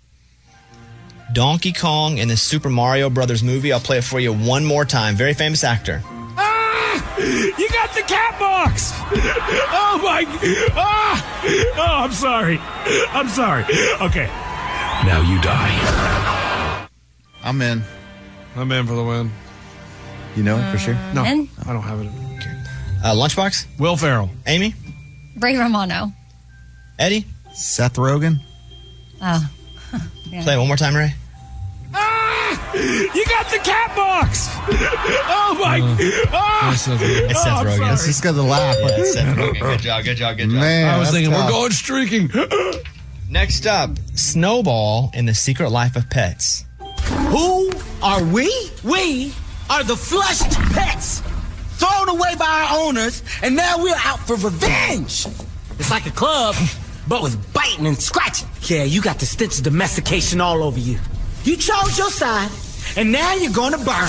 Speaker 8: Donkey Kong in the Super Mario Brothers movie. I'll play it for you one more time. Very famous actor.
Speaker 2: Ah! You got the cat box! Oh my... Ah! Oh, I'm sorry. I'm sorry. Okay. Now you die.
Speaker 4: I'm in.
Speaker 5: I'm in for the win.
Speaker 4: You know it for sure?
Speaker 5: No,
Speaker 6: In?
Speaker 5: I don't have it.
Speaker 8: Uh, Lunchbox?
Speaker 5: Will Ferrell.
Speaker 8: Amy?
Speaker 6: Ray Romano.
Speaker 8: Eddie?
Speaker 4: Seth Rogen.
Speaker 6: Oh. Yeah.
Speaker 8: Play it one more time, Ray.
Speaker 2: Ah! You got the cat box! Oh my...
Speaker 5: Uh,
Speaker 2: ah!
Speaker 5: It's Seth Rogen.
Speaker 8: It's
Speaker 2: Oh,
Speaker 8: Seth
Speaker 2: I'm
Speaker 8: Rogen.
Speaker 2: sorry.
Speaker 4: It's just because of the laugh.
Speaker 8: Yeah, it's Seth Rogen. Good job, good job, good job.
Speaker 4: Man,
Speaker 5: I was
Speaker 4: that's
Speaker 5: thinking,
Speaker 4: tough.
Speaker 5: we're going streaking.
Speaker 8: Next up, Snowball in The Secret Life of Pets.
Speaker 14: Who are we? We are the flushed pets, thrown away by our owners, and now we're out for revenge. It's like a club, but with biting and scratching. Yeah, you got the stench of domestication all over you. You chose your side, and now you're gonna burn.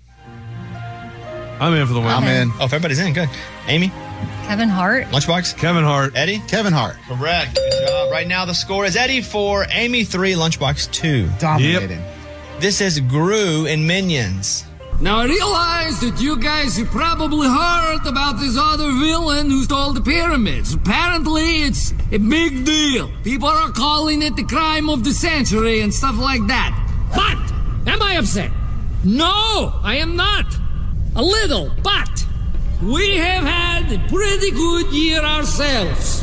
Speaker 5: I'm in for the win.
Speaker 4: I'm in.
Speaker 8: Oh, if everybody's in, good. Amy?
Speaker 6: Kevin Hart.
Speaker 8: Lunchbox?
Speaker 5: Kevin Hart.
Speaker 8: Eddie?
Speaker 4: Kevin Hart.
Speaker 8: Correct. Good job. Right now, the score is Eddie four, Amy three, Lunchbox two.
Speaker 4: Dominating.
Speaker 8: This is Gru in Minions.
Speaker 15: Now, I realize that you guys have probably heard about this other villain who stole the pyramids. Apparently, it's a big deal. People are calling it the crime of the century and stuff like that. But, am I upset? No, I am not. A little, but we have had a pretty good year ourselves.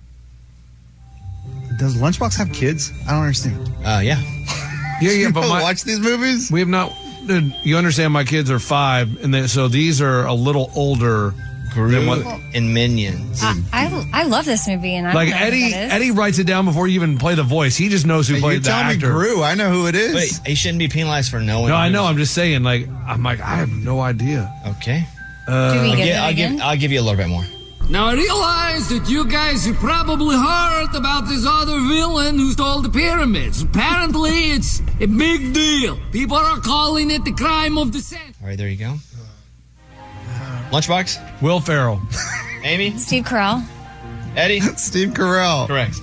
Speaker 4: Does Lunchbox have kids? I don't understand.
Speaker 8: Uh, yeah.
Speaker 5: Yeah, yeah,
Speaker 4: You
Speaker 5: but
Speaker 4: don't
Speaker 5: my,
Speaker 4: watch these movies?
Speaker 5: we have not. Dude, you understand? My kids are five, and they, so these are a little older
Speaker 8: Gru
Speaker 5: than what.
Speaker 8: in Minions.
Speaker 6: I, I, I love this movie, and I
Speaker 5: Like
Speaker 6: don't know
Speaker 5: Eddie,
Speaker 6: who that is.
Speaker 5: Eddie writes it down before you even play the voice. He just knows who
Speaker 4: Hey,
Speaker 5: played
Speaker 4: you
Speaker 5: the
Speaker 4: tell me
Speaker 5: actor.
Speaker 4: Gru. I know who it is.
Speaker 8: Wait, he shouldn't be penalized for knowing.
Speaker 5: No, I
Speaker 8: who
Speaker 5: know.
Speaker 8: it
Speaker 5: I'm just saying. Like, I'm like, I have no idea.
Speaker 8: is. Okay.
Speaker 5: Uh,
Speaker 6: Do we
Speaker 8: I'll,
Speaker 6: get
Speaker 8: gi-
Speaker 6: it
Speaker 8: I'll
Speaker 6: again?
Speaker 8: give, I'll give you a little bit more.
Speaker 15: Now, I realize that you guys have probably heard about this other villain who stole the pyramids. Apparently, it's a big deal. People are calling it the crime of the century.
Speaker 8: All right, there you go. Lunchbox?
Speaker 5: Will Ferrell.
Speaker 8: Amy?
Speaker 6: Steve Carell.
Speaker 8: Eddie?
Speaker 4: Steve Carell.
Speaker 8: Correct.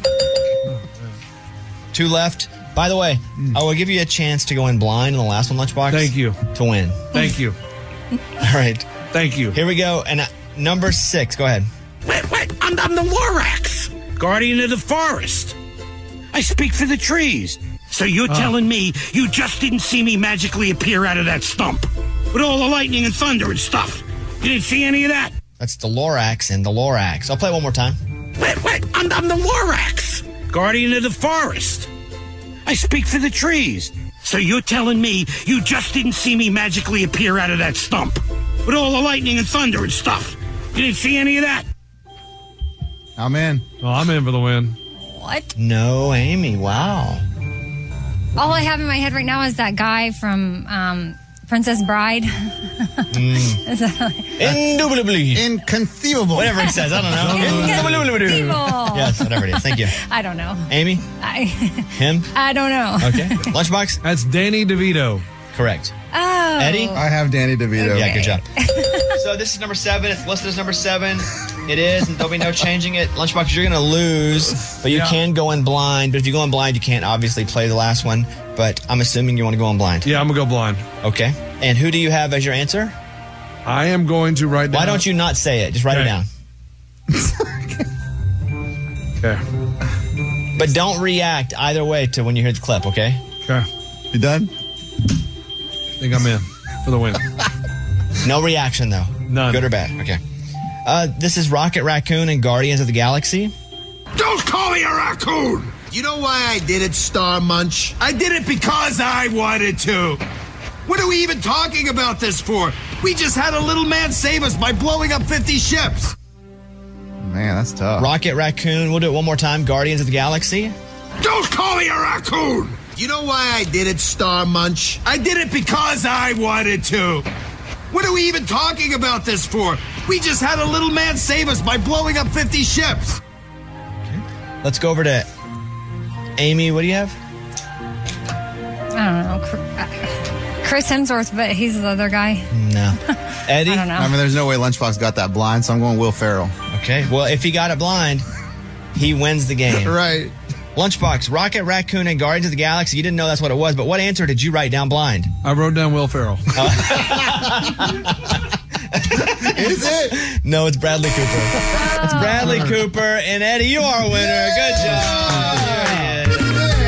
Speaker 8: Two left. By the way, I will give you a chance to go in blind in the last one, Lunchbox.
Speaker 5: Thank you.
Speaker 8: To win.
Speaker 5: Thank you.
Speaker 8: All right.
Speaker 5: Thank you.
Speaker 8: Here we go. And uh, number six. Go ahead.
Speaker 14: Wait, wait, I'm, I'm the Lorax, guardian of the forest. I speak for the trees. So you're
Speaker 5: Oh.
Speaker 14: telling me you just didn't see me magically appear out of that stump? With all the lightning and thunder and stuff. You didn't see any of that?
Speaker 8: That's the Lorax and the Lorax. I'll play it one more time.
Speaker 14: Wait, wait, I'm, I'm the Lorax, guardian of the forest. I speak for the trees. So you're telling me you just didn't see me magically appear out of that stump?
Speaker 12: with all the lightning and thunder and stuff. You didn't see any of that?
Speaker 4: I'm in.
Speaker 5: Oh, I'm in for the win.
Speaker 6: What?
Speaker 8: No, Amy. Wow.
Speaker 6: All I have in my head right now is that guy from um, Princess Bride.
Speaker 8: Mm.
Speaker 6: Is that-
Speaker 8: Indubitably.
Speaker 4: Inconceivable.
Speaker 8: Whatever it says. I don't know.
Speaker 6: Inconceivable.
Speaker 8: Yes, whatever it is. Thank you.
Speaker 6: I don't know.
Speaker 8: Amy?
Speaker 6: I,
Speaker 8: Him?
Speaker 6: I don't know.
Speaker 8: Okay. Lunchbox?
Speaker 5: That's Danny DeVito.
Speaker 8: Correct.
Speaker 6: Oh.
Speaker 8: Eddie?
Speaker 4: I have Danny DeVito.
Speaker 8: Yeah, good job. So this is number seven. It's listed as number seven. It is, and there'll be no changing it. Lunchbox, you're going to lose, but you
Speaker 5: Yeah.
Speaker 8: can go in blind. But if you go in blind, you can't obviously play the last one. But I'm assuming you want to go in blind.
Speaker 5: Yeah, I'm going to go blind.
Speaker 8: Okay. And who do you have as your answer?
Speaker 5: I am going to write down.
Speaker 8: Why don't you not say it? Just write
Speaker 5: Okay.
Speaker 8: it down.
Speaker 5: Okay.
Speaker 8: But don't react either way to when you hear the clip, okay?
Speaker 5: Okay.
Speaker 4: You done?
Speaker 5: I think I'm in for the win.
Speaker 8: No reaction, though.
Speaker 5: None.
Speaker 8: Good or bad? Okay. Uh, this is Rocket Raccoon and Guardians of the Galaxy.
Speaker 12: Don't call me a raccoon! You know why I did it, Star Munch? I did it because I wanted to. What are we even talking about this for? We just had a little man save us by blowing up fifty ships.
Speaker 4: Man, that's tough.
Speaker 8: Rocket Raccoon. We'll do it one more time. Guardians of the Galaxy.
Speaker 12: Don't call me a raccoon! You know why I did it, Star Munch? I did it because I wanted to. What are we even talking about this for? We just had a little man save us by blowing up fifty ships.
Speaker 8: Let's go over to Amy. What do you have?
Speaker 6: I don't know. Cr- uh, Chris Hemsworth, but he's the other guy.
Speaker 8: No. Eddie?
Speaker 6: I don't know.
Speaker 4: I mean, there's no way Lunchbox got that blind, so I'm going Will Ferrell.
Speaker 8: Okay. Well, if he got it blind, he wins the game.
Speaker 4: Right.
Speaker 8: Lunchbox, Rocket Raccoon and Guardians of the Galaxy. You didn't know that's what it was, but what answer did you write down blind?
Speaker 5: I wrote down Will Ferrell.
Speaker 4: Is it?
Speaker 8: No, it's Bradley Cooper. It's Bradley Cooper. And Eddie, you are a winner. Good job. There he is.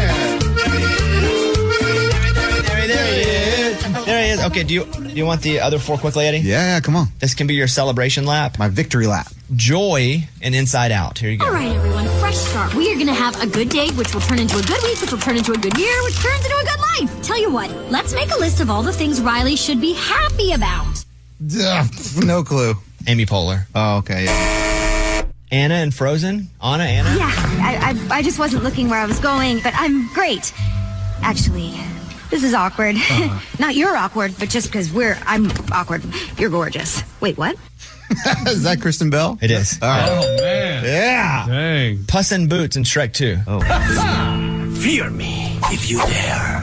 Speaker 8: There he is. There he is. Okay, do you do you want the other four quickly, Eddie?
Speaker 4: Yeah, yeah, come on.
Speaker 8: This can be your celebration lap.
Speaker 4: My victory lap.
Speaker 8: Joy and Inside Out. Here you go.
Speaker 3: All right, everyone, fresh start. We are going to have a good day, which will turn into a good week, which will turn into a good year, which turns into a good life. Tell you what, let's make a list of all the things Riley should be happy about.
Speaker 4: Ugh, no clue.
Speaker 8: Amy Poehler.
Speaker 4: Oh, okay, yeah.
Speaker 8: Anna and Frozen. Anna, Anna.
Speaker 16: Yeah, I, I, I just wasn't looking where I was going, but I'm great. Actually, this is awkward. Uh-huh. Not you're awkward, but just because we're, I'm awkward. You're gorgeous. Wait, what?
Speaker 4: Is that Kristen Bell?
Speaker 8: It is.
Speaker 4: All right.
Speaker 5: Oh, man.
Speaker 4: Yeah.
Speaker 5: Dang.
Speaker 8: Puss in Boots and Shrek two.
Speaker 4: Oh.
Speaker 13: Fear me if you dare.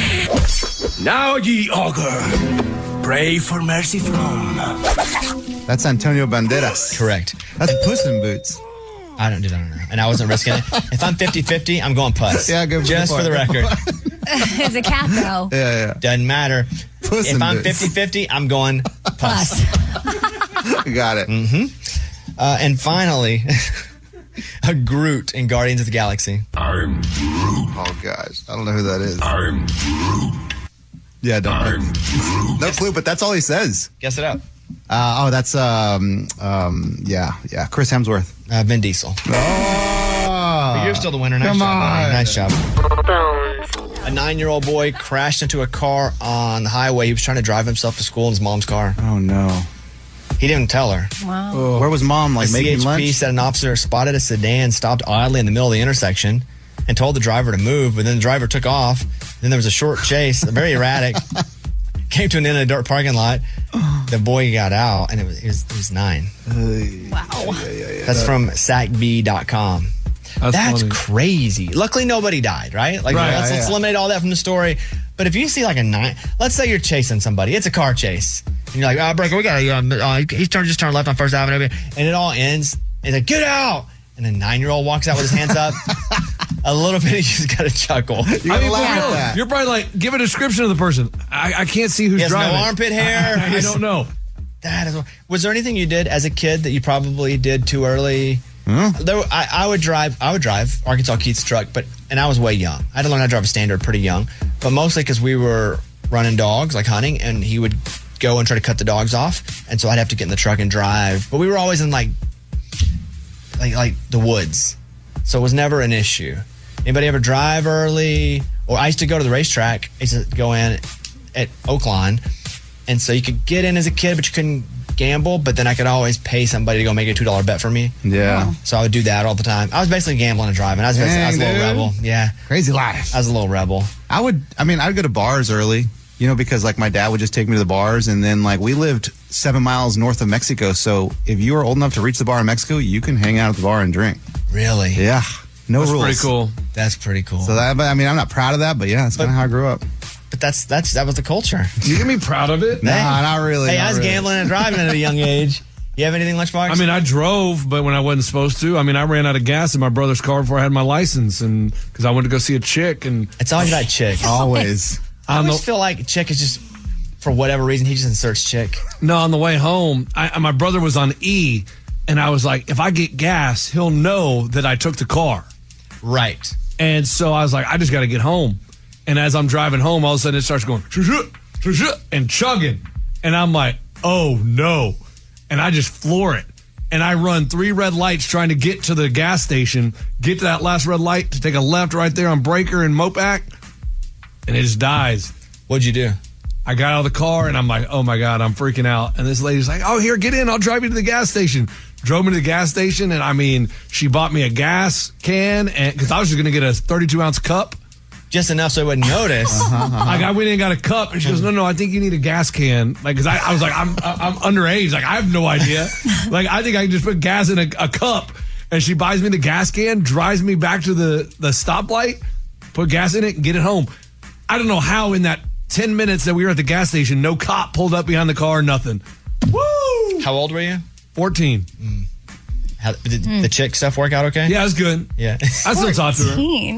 Speaker 13: Now, ye augur, pray for mercy from.
Speaker 4: That's Antonio Banderas.
Speaker 8: Correct.
Speaker 4: That's Puss in Boots.
Speaker 8: I don't do that. I don't know. And I wasn't risking it. If I'm fifty-fifty, I'm going Puss.
Speaker 4: Yeah, good.
Speaker 8: Just for the record.
Speaker 6: It's a cat, though.
Speaker 4: Yeah, yeah.
Speaker 8: Doesn't matter.
Speaker 4: Puss
Speaker 8: if
Speaker 4: in
Speaker 8: I'm
Speaker 4: Boots.
Speaker 8: fifty-fifty, I'm going Puss.
Speaker 4: Got it.
Speaker 8: Mm-hmm. Uh, and finally, a Groot in Guardians of the Galaxy.
Speaker 12: I'm Groot.
Speaker 4: Oh, gosh. I don't know who that is.
Speaker 12: I'm Groot.
Speaker 4: Yeah, don't.
Speaker 12: I'm Groot.
Speaker 4: No clue, but that's all he says.
Speaker 8: Guess it up.
Speaker 4: Uh, oh, that's, um, um, yeah, yeah. Chris Hemsworth.
Speaker 8: Uh, Vin Diesel.
Speaker 4: Oh.
Speaker 8: But you're still the winner. Nice
Speaker 4: Come
Speaker 8: job.
Speaker 4: on.
Speaker 8: buddy. Nice job. A nine-year-old boy crashed into a car on the highway. He was trying to drive himself to school in his mom's car.
Speaker 4: Oh, no.
Speaker 8: He didn't tell her.
Speaker 6: Wow.
Speaker 4: Oh. Where was mom? Like
Speaker 8: The
Speaker 4: making
Speaker 8: C H P
Speaker 4: lunch?
Speaker 8: said an officer spotted a sedan stopped oddly in the middle of the intersection and told the driver to move, but then the driver took off. Then there was a short chase, very erratic. Came to an end of a dark parking lot. The boy got out, and it was, it was, it was nine.
Speaker 6: Wow.
Speaker 8: That's from S A C B dot com.
Speaker 5: That's,
Speaker 8: That's
Speaker 5: funny.
Speaker 8: crazy. Luckily, nobody died, right? Like,
Speaker 5: Right,
Speaker 8: let's,
Speaker 4: yeah,
Speaker 8: let's
Speaker 4: yeah.
Speaker 8: eliminate all that from the story. But if you see like a nine, let's say you're chasing somebody, it's a car chase, and you're like, "Oh, Breaker, we gotta." Um, uh, he's turned, just turned left on First Avenue, and it all ends. And like, get out! And a nine-year-old walks out with his hands up. A little bit, you just gotta chuckle.
Speaker 4: You
Speaker 5: I
Speaker 4: gotta
Speaker 5: mean,
Speaker 4: laugh
Speaker 5: for
Speaker 4: at
Speaker 5: real,
Speaker 4: that.
Speaker 5: You're probably like, give a description of the person. I, I can't see who's
Speaker 8: He has no
Speaker 5: driving.
Speaker 8: armpit hair.
Speaker 5: I, I, I don't know.
Speaker 8: That is. Was there anything you did as a kid that you probably did too early?
Speaker 4: Huh?
Speaker 8: There, I, I would drive. I would drive Arkansas Keith's truck, but and I was way young. I had to learn how to drive a standard pretty young, but mostly because we were running dogs, like hunting, and he would go and try to cut the dogs off, and so I'd have to get in the truck and drive. But we were always in like, like, like the woods, so it was never an issue. Anybody ever drive early? Or I used to go to the racetrack. I used to go in at Oaklawn And so you could get in as a kid, but you couldn't gamble. But then I could always pay somebody to go make a two dollar bet for me.
Speaker 4: Yeah.
Speaker 8: So I would do that all the time. I was basically gambling and driving. I was, basically, I was a
Speaker 4: Dang,
Speaker 8: little
Speaker 4: dude.
Speaker 8: rebel. Yeah.
Speaker 4: Crazy life.
Speaker 8: I was a little rebel.
Speaker 4: I would, I mean, I'd go to bars early, you know, because like my dad would just take me to the bars. And then like we lived seven miles north of Mexico. So if you were old enough to reach the bar in Mexico, you can hang out at the bar and drink.
Speaker 8: Really?
Speaker 4: Yeah. No
Speaker 5: That's
Speaker 4: rules.
Speaker 5: pretty cool.
Speaker 8: That's pretty cool.
Speaker 4: So that, but I mean, I'm not proud of that, but yeah, that's kind of how I grew up.
Speaker 8: But that's that's that was the culture.
Speaker 5: You can be proud of it.
Speaker 4: Nah, not really.
Speaker 8: Hey,
Speaker 4: not
Speaker 8: I was
Speaker 4: really.
Speaker 8: gambling and driving at a young age. You have anything, Lunchbox?
Speaker 5: I mean, I drove, but when I wasn't supposed to. I mean, I ran out of gas in my brother's car before I had my license, and because I wanted to go see a chick. And
Speaker 8: it's always about chicks.
Speaker 4: Always.
Speaker 8: I
Speaker 5: On
Speaker 8: always
Speaker 5: the-
Speaker 8: feel like chick is just, for whatever reason, he just inserts chick.
Speaker 5: No, on the way home, I, my brother was on E, and I was like, if I get gas, he'll know that I took the car.
Speaker 8: Right.
Speaker 5: And so I was like, I just got to get home. And as I'm driving home, all of a sudden it starts going "Shoo-shoo, shoo-shoo," and chugging. And I'm like, oh no. And I just floor it. And I run three red lights trying to get to the gas station, get to that last red light to take a left right there on Breaker and Mopac, and it just dies.
Speaker 8: What'd you do?
Speaker 5: I got out of the car and I'm like, oh my God, I'm freaking out. And this lady's like, oh, here, get in. I'll drive you to the gas station. Drove me to the gas station, and I mean, she bought me a gas can, and because I was just going to get a thirty-two ounce cup.
Speaker 8: Just enough so I wouldn't notice.
Speaker 5: uh-huh, uh-huh. Like I went in and got a cup, and she goes, "No, no, I think you need a gas can." Like, because I, I was like, "I'm, I'm underage. Like, I have no idea. Like, I think I can just put gas in a, a cup." And she buys me the gas can, drives me back to the the stoplight, put gas in it, and get it home. I don't know how in that ten minutes that we were at the gas station, no cop pulled up behind the car, nothing. Woo!
Speaker 8: How old were you?
Speaker 5: fourteen.
Speaker 8: Mm. How, did mm. the chick stuff work out okay?
Speaker 5: Yeah, it was good.
Speaker 8: Yeah.
Speaker 5: I still talk to her.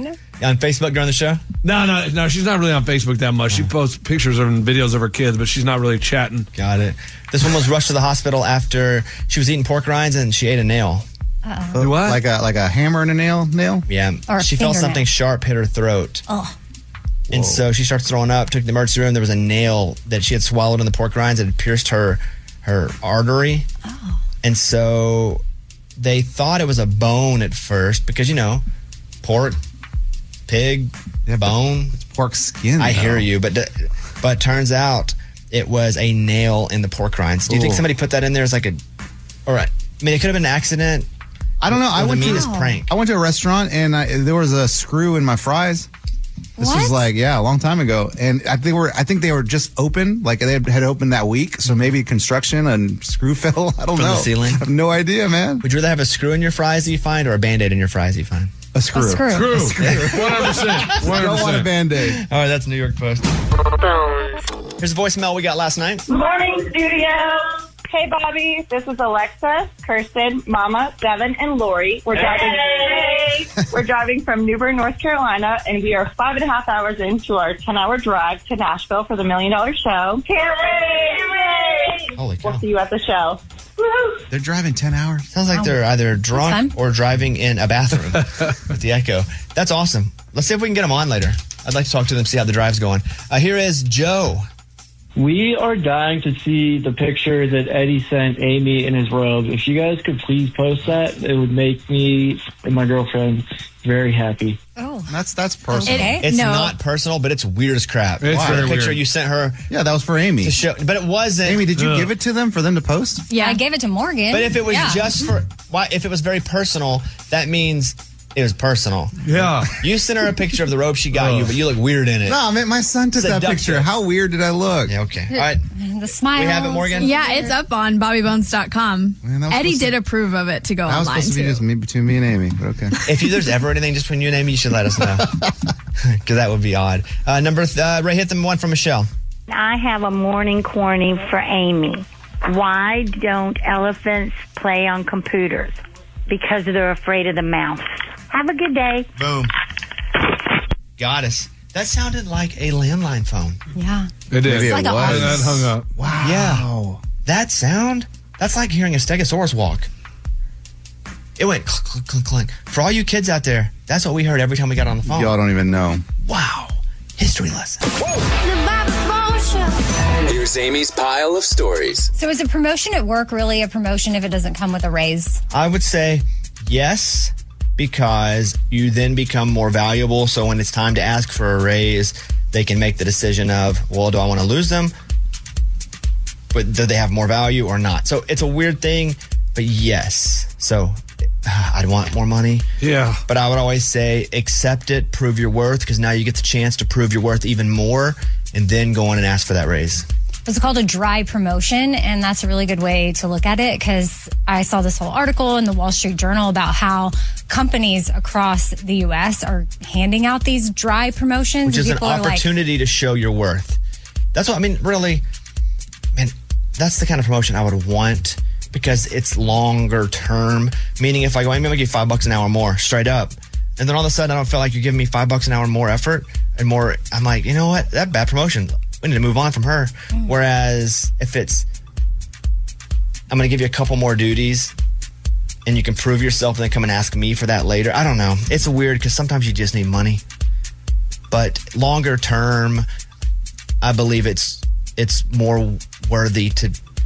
Speaker 8: On Facebook during the show?
Speaker 5: No, no, no. She's not really on Facebook that much. She posts pictures and videos of her kids, but she's not really chatting.
Speaker 8: Got it. This one was rushed to the hospital after she was eating pork rinds and she ate a nail.
Speaker 4: Uh-oh. What? Like a like a hammer and a nail? Nail?
Speaker 8: Yeah.
Speaker 4: Or a
Speaker 8: she felt
Speaker 4: fingernail.
Speaker 8: something sharp hit her throat.
Speaker 6: Oh.
Speaker 8: And so she starts throwing up, took the emergency room. There was a nail that she had swallowed in the pork rinds that had pierced her her artery.
Speaker 6: Oh.
Speaker 8: And so they thought it was a bone at first because, you know, pork, pig,
Speaker 4: yeah,
Speaker 8: bone.
Speaker 4: It's pork skin.
Speaker 8: I
Speaker 4: though.
Speaker 8: hear you, but but turns out it was a nail in the pork rinds. Do you think
Speaker 4: Ooh.
Speaker 8: somebody put that in there as like a, all right. I mean, it could have been an accident.
Speaker 4: I don't know. I
Speaker 8: Or the
Speaker 4: went to
Speaker 8: meanest prank.
Speaker 4: I went to a restaurant and I, there was a screw in my fries. This
Speaker 6: What?
Speaker 4: was like yeah, a long time ago, and I think were I think they were just open, like they had, had opened that week. So maybe construction and screw fell. I don't
Speaker 8: From
Speaker 4: know.
Speaker 8: the ceiling?
Speaker 4: I have no idea, man.
Speaker 8: Would you rather have a screw in your fries that you find or a Band-Aid in your fries that you find?
Speaker 4: A screw.
Speaker 6: A screw.
Speaker 5: Screw.
Speaker 4: A screw.
Speaker 5: one hundred percent.
Speaker 4: I don't want a Band-Aid.
Speaker 8: All right, that's New York Post. Here's a voicemail we got last night.
Speaker 17: Morning, studio. Hey, Bobby. This is Alexa, Kirsten, Mama, Devin, and Lori. We're driving. We're driving from New Bern, North Carolina, and we are five and a half hours into our ten-hour drive to Nashville for the Million Dollar Show. Can't wait!
Speaker 8: Holy cow.
Speaker 17: We'll see you at the show. Woo-hoo.
Speaker 4: They're driving ten hours.
Speaker 8: Sounds like they're either drunk or driving in a bathroom with the echo. That's awesome. Let's see if we can get them on later. I'd like to talk to them, see how the drive's going. Uh, here is Joe.
Speaker 18: We are dying to see the picture that Eddie sent Amy in his robe. If you guys could please post that, it would make me and my girlfriend very happy.
Speaker 6: Oh,
Speaker 4: that's that's personal.
Speaker 8: It's not personal, but it's weird as crap.
Speaker 4: It's
Speaker 8: Wow.
Speaker 4: very
Speaker 8: the picture
Speaker 4: weird.
Speaker 8: you sent her.
Speaker 4: Yeah, that was for Amy.
Speaker 8: To show, but it wasn't.
Speaker 4: Amy, did you
Speaker 8: Ugh.
Speaker 4: give it to them for them to post?
Speaker 6: Yeah, I gave it to Morgan.
Speaker 8: But if it was
Speaker 6: Yeah.
Speaker 8: just for, why? If it was very personal, that means it was personal.
Speaker 5: Yeah.
Speaker 8: You sent her a picture of the robe she got you, but you look weird in it.
Speaker 4: No, man, my son took that
Speaker 8: Seductive.
Speaker 4: picture. How weird did I look?
Speaker 8: Yeah, okay. All right.
Speaker 6: The smile.
Speaker 8: We have it, Morgan?
Speaker 19: Yeah, it's up on bobby bones dot com.
Speaker 4: Man, that was
Speaker 19: Eddie
Speaker 4: supposed to-
Speaker 19: did approve of it to go
Speaker 4: That was
Speaker 19: online
Speaker 4: supposed to be
Speaker 19: too.
Speaker 4: just me between me and Amy, but okay.
Speaker 8: If you, there's ever anything just between you and Amy, you should let us know. Because that would be odd. Uh, number, th- uh, Ray, hit them one from Michelle.
Speaker 20: I have a morning corny for Amy. Why don't elephants play on computers? Because they're afraid of the mouse. Have a good day.
Speaker 8: Boom. Goddess. That sounded like a landline phone.
Speaker 6: Yeah.
Speaker 5: It did.
Speaker 4: Maybe it
Speaker 6: like a
Speaker 4: was.
Speaker 5: And that hung up.
Speaker 4: Wow.
Speaker 8: Yeah. That sound, that's like hearing a stegosaurus walk. It went clink, clink, clink, clink. For all you kids out there, that's what we heard every time we got on the phone.
Speaker 4: Y'all don't even know.
Speaker 8: Wow. History lesson.
Speaker 10: Here's Amy's pile of stories.
Speaker 6: So is a promotion at work really a promotion if it doesn't come with a raise?
Speaker 8: I would say yes, because you then become more valuable. So when it's time to ask for a raise, they can make the decision of, well, do I want to lose them but do they have more value or not? So it's a weird thing, but yes. So I'd want more money.
Speaker 5: Yeah.
Speaker 8: But I would always say accept it, prove your worth, because now you get the chance to prove your worth even more and then go on and ask for that raise.
Speaker 6: It's called a dry promotion, and that's a really good way to look at it because I saw this whole article in the Wall Street Journal about how companies across the U S are handing out these dry promotions.
Speaker 8: Which is an
Speaker 6: People are like,
Speaker 8: opportunity to show your worth. That's what I mean, really, man, that's the kind of promotion I would want because it's longer term. Meaning if I go, I'm going to give you five bucks an hour more, straight up. And then all of a sudden I don't feel like you're giving me five bucks an hour more effort and more. I'm like, you know what? That bad promotion. We need to move on from her. Mm. Whereas if it's, I'm going to give you a couple more duties and you can prove yourself and then come and ask me for that later. I don't know. It's weird because sometimes you just need money. But longer term, I believe it's it's more worthy to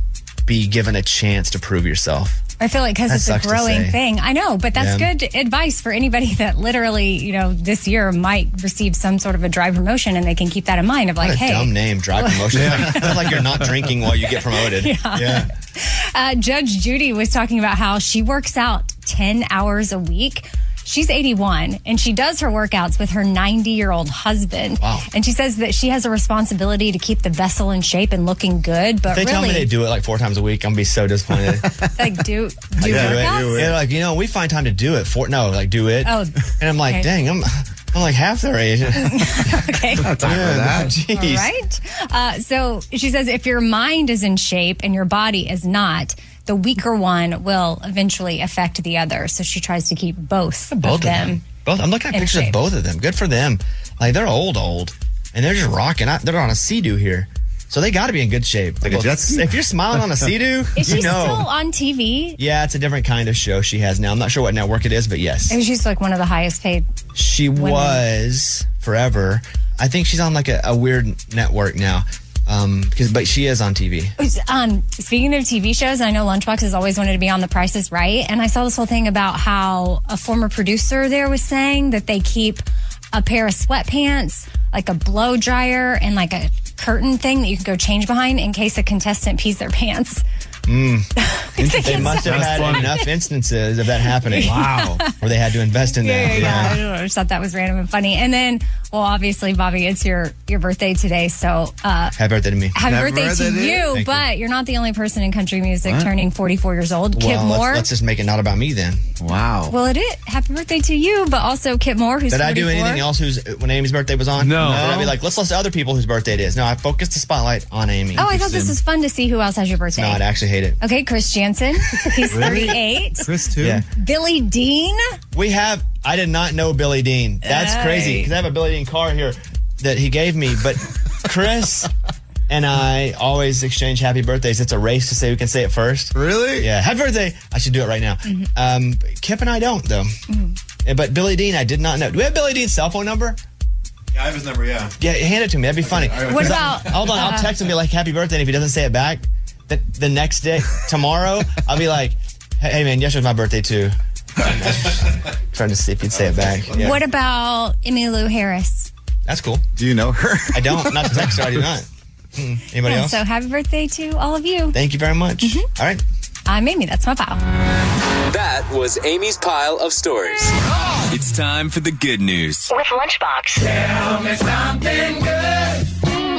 Speaker 8: be given a chance to prove yourself.
Speaker 6: I feel like because it's a growing thing. I know, but that's
Speaker 8: Yeah.
Speaker 6: good advice for anybody that literally, you know, this year might receive some sort of a dry promotion and they can keep that in mind of like,
Speaker 8: What a
Speaker 6: hey.
Speaker 8: dumb name, dry promotion. It's like you're not drinking while you get promoted.
Speaker 6: Yeah. Uh, Judge Judy was talking about how she works out ten hours a week. She's eighty-one, and she does her workouts with her ninety-year-old husband.
Speaker 8: Wow.
Speaker 6: And she says that she has a responsibility to keep the vessel in shape and looking good, but
Speaker 8: If they
Speaker 6: really,
Speaker 8: tell me they do it like four times a week, I'm going to be so disappointed.
Speaker 6: like, do, do
Speaker 8: I do
Speaker 6: workouts?
Speaker 8: it. They're like, you know, we find time to do it. For, no, like, do it.
Speaker 6: Oh,
Speaker 8: and I'm like,
Speaker 6: okay.
Speaker 8: dang, I'm, I'm like half their age.
Speaker 6: Okay.
Speaker 8: Time for that.
Speaker 6: All right. Uh, so she says if your mind is in shape and your body is not, the weaker one will eventually affect the other. So she tries to keep both,
Speaker 8: Both
Speaker 6: of them.
Speaker 8: Both. I'm looking at
Speaker 6: in
Speaker 8: pictures
Speaker 6: shape.
Speaker 8: of both of them. Good for them. Like, they're old, old. And they're just rocking. I, they're on a Sea-Doo here. So they got to be in good shape.
Speaker 4: Like a jet ski?
Speaker 8: If you're smiling on a Sea-Doo,
Speaker 6: Is
Speaker 8: you
Speaker 6: she
Speaker 8: know.
Speaker 6: still on T V?
Speaker 8: Yeah, it's a different kind of show she has now. I'm not sure what network it is, but yes.
Speaker 6: Maybe she's like one of the highest paid.
Speaker 8: She
Speaker 6: women.
Speaker 8: was forever. I think she's on like a, a weird network now. Um, because, but she is on T V.
Speaker 6: Um, speaking of T V shows, I know Lunchbox has always wanted to be on The Price is Right. And I saw this whole thing about how a former producer there was saying that they keep a pair of sweatpants, like a blow dryer, and like a curtain thing that you can go change behind in case a contestant pees their pants.
Speaker 8: Mm. They must have had enough instances of that happening.
Speaker 6: Wow.
Speaker 8: Where they had to invest in
Speaker 6: Yeah,
Speaker 8: that.
Speaker 6: yeah, yeah. I don't know. I just thought that was random and funny. And then, well, obviously, Bobby, it's your, your birthday today. So, uh,
Speaker 8: Happy birthday to me.
Speaker 6: happy birthday to you,
Speaker 8: Thank
Speaker 6: but you. are not the only person in country music
Speaker 8: What?
Speaker 6: turning forty-four years old. Kip
Speaker 8: Well,
Speaker 6: Moore.
Speaker 8: let's, let's just make it not about me then. Wow.
Speaker 6: Well, it is. Happy birthday to you, but also Kip Moore, who's
Speaker 8: Did I do
Speaker 6: forty-four.
Speaker 8: anything else who's when Amy's birthday was on?
Speaker 5: No.
Speaker 8: I'd be like, let's list other people whose birthday it is. No, I focused the spotlight on Amy.
Speaker 6: Oh, I thought this was fun to see who else has your birthday.
Speaker 8: No, I'd actually hate it.
Speaker 6: Okay, Chris Jansen. He's
Speaker 8: Really?
Speaker 6: thirty-eight.
Speaker 8: Chris too? Yeah.
Speaker 6: Billy Dean.
Speaker 8: We have, I did not know Billy Dean. That's
Speaker 6: Hey.
Speaker 8: crazy because I have a Billy Dean car here that he gave me. But Chris and I always exchange happy birthdays. It's a race to say who can say it first.
Speaker 4: Really?
Speaker 8: Yeah. Happy birthday. I should do it right now.
Speaker 6: Mm-hmm.
Speaker 8: Um, Kip and I don't, though. Yeah, But Billy Dean, I did not know. Do we have Billy Dean's cell phone number?
Speaker 4: Yeah, I have his number, yeah.
Speaker 8: Yeah, hand it to me. That'd be funny.
Speaker 4: all right.
Speaker 6: What
Speaker 8: 'Cause
Speaker 6: about-
Speaker 8: I, hold on, I'll
Speaker 6: uh,
Speaker 8: text him and be like, happy birthday. And if he doesn't say it back, the, the next day, tomorrow, I'll be like, hey, hey, man, yesterday's my birthday too. Trying to see if he'd say it back. Yeah.
Speaker 6: What about Emmylou Harris?
Speaker 8: That's cool.
Speaker 4: Do you know her?
Speaker 8: I don't. Not to text her. I do not. Hmm. Anybody
Speaker 6: Yeah,
Speaker 8: else?
Speaker 6: So happy birthday to all of you.
Speaker 8: Thank you very much.
Speaker 6: Mm-hmm.
Speaker 8: All right.
Speaker 6: I'm Amy. That's my pal.
Speaker 10: That was Amy's pile of stories.
Speaker 21: It's time for the good news.
Speaker 22: With Lunchbox. Tell me something good.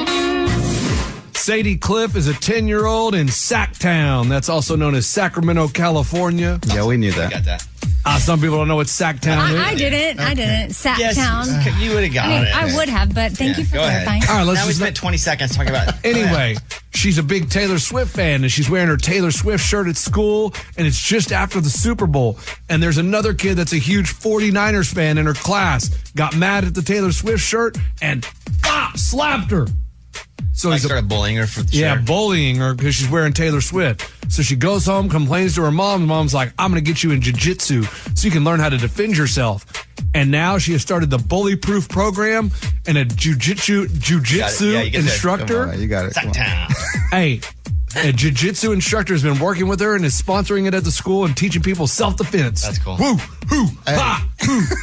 Speaker 5: Sadie Cliff is a ten-year-old in Sacktown. That's also known as Sacramento, California.
Speaker 4: Yeah, we knew that.
Speaker 8: Got that.
Speaker 5: Uh, some people don't know what Sacktown is.
Speaker 6: I, I didn't. I didn't. Sat
Speaker 8: Yes,
Speaker 6: town.
Speaker 8: you would have got
Speaker 6: I mean,
Speaker 8: it.
Speaker 6: I would have, but thank
Speaker 8: Yeah,
Speaker 6: you for
Speaker 8: go ahead.
Speaker 6: clarifying.
Speaker 5: All right, let's
Speaker 8: now we
Speaker 5: just
Speaker 8: spent twenty seconds talking about it.
Speaker 5: Anyway, she's a big Taylor Swift fan, and she's wearing her Taylor Swift shirt at school, and it's just after the Super Bowl. And there's another kid that's a huge forty-niners fan in her class, got mad at the Taylor Swift shirt, and bop, slapped her. So
Speaker 8: Like
Speaker 5: he's a-
Speaker 8: started bullying her for the
Speaker 5: yeah,
Speaker 8: shirt.
Speaker 5: bullying her because she's wearing Taylor Swift. So she goes home, complains to her mom. and Mom's like, I'm going to get you in jiu-jitsu so you can learn how to defend yourself. And now she has started the Bully Proof program and a jiu-jitsu, jiu-jitsu
Speaker 8: Yeah, you get that.
Speaker 5: instructor.
Speaker 4: Come on, you got it. Come on.
Speaker 8: Sacktown.
Speaker 5: Hey, a jiu-jitsu instructor has been working with her and is sponsoring it at the school and teaching people self-defense.
Speaker 8: That's cool.
Speaker 5: Woo, hoo,
Speaker 4: Hey.
Speaker 5: ha.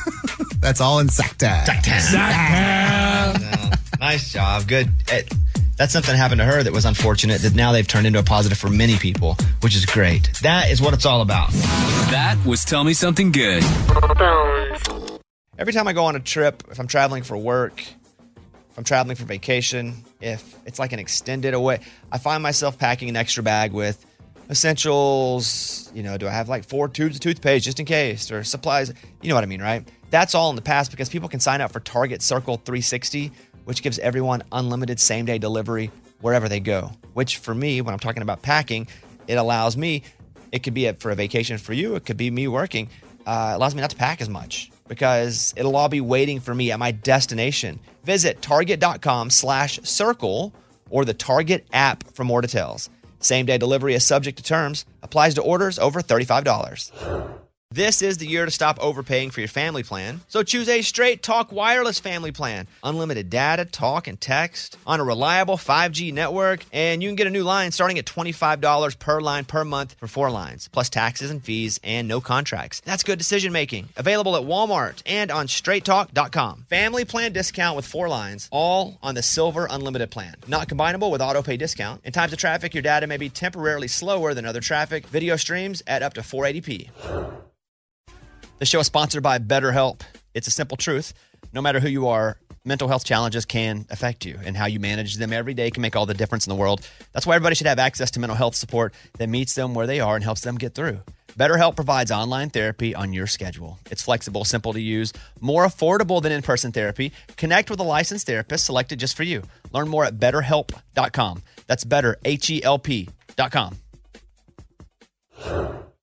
Speaker 4: That's all in Sacktown.
Speaker 8: Sacktown.
Speaker 5: Sacktown.
Speaker 8: Nice job. Good. Eh, That's something that happened to her that was unfortunate that now they've turned into a positive for many people, which is great. That is what it's all about.
Speaker 21: That was Tell Me Something Good.
Speaker 1: Every time I go on a trip, if I'm traveling for work, if I'm traveling for vacation, if it's like an extended away, I find myself packing an extra bag with essentials. You know, do I have like four tubes of toothpaste just in case, or supplies? You know what I mean, right? That's all in the past because people can sign up for Target Circle three sixty, which gives everyone unlimited same-day delivery wherever they go. Which for me, when I'm talking about packing, it allows me, it could be a, for a vacation for you, it could be me working, uh, it allows me not to pack as much because it'll all be waiting for me at my destination. Visit target.com slash circle or the Target app for more details. Same-day delivery is subject to terms, applies to orders over thirty-five dollars. This is the year to stop overpaying for your family plan. So choose a Straight Talk Wireless family plan. Unlimited data, talk, and text on a reliable five G network. And you can get a new line starting at twenty-five dollars per line per month for four lines, plus taxes and fees and no contracts. That's good decision making. Available at Walmart and on straight talk dot com. Family plan discount with four lines, all on the Silver Unlimited plan. Not combinable with auto pay discount. In times of traffic, your data may be temporarily slower than other traffic. Video streams at up to four eighty p. The show is sponsored by BetterHelp. It's a simple truth. No matter who you are, mental health challenges can affect you, and how you manage them every day can make all the difference in the world. That's why everybody should have access to mental health support that meets them where they are and helps them get through. BetterHelp provides online therapy on your schedule. It's flexible, simple to use, more affordable than in-person therapy. Connect with a licensed therapist selected just for you. Learn more at better help dot com. That's better, H E L P dot com.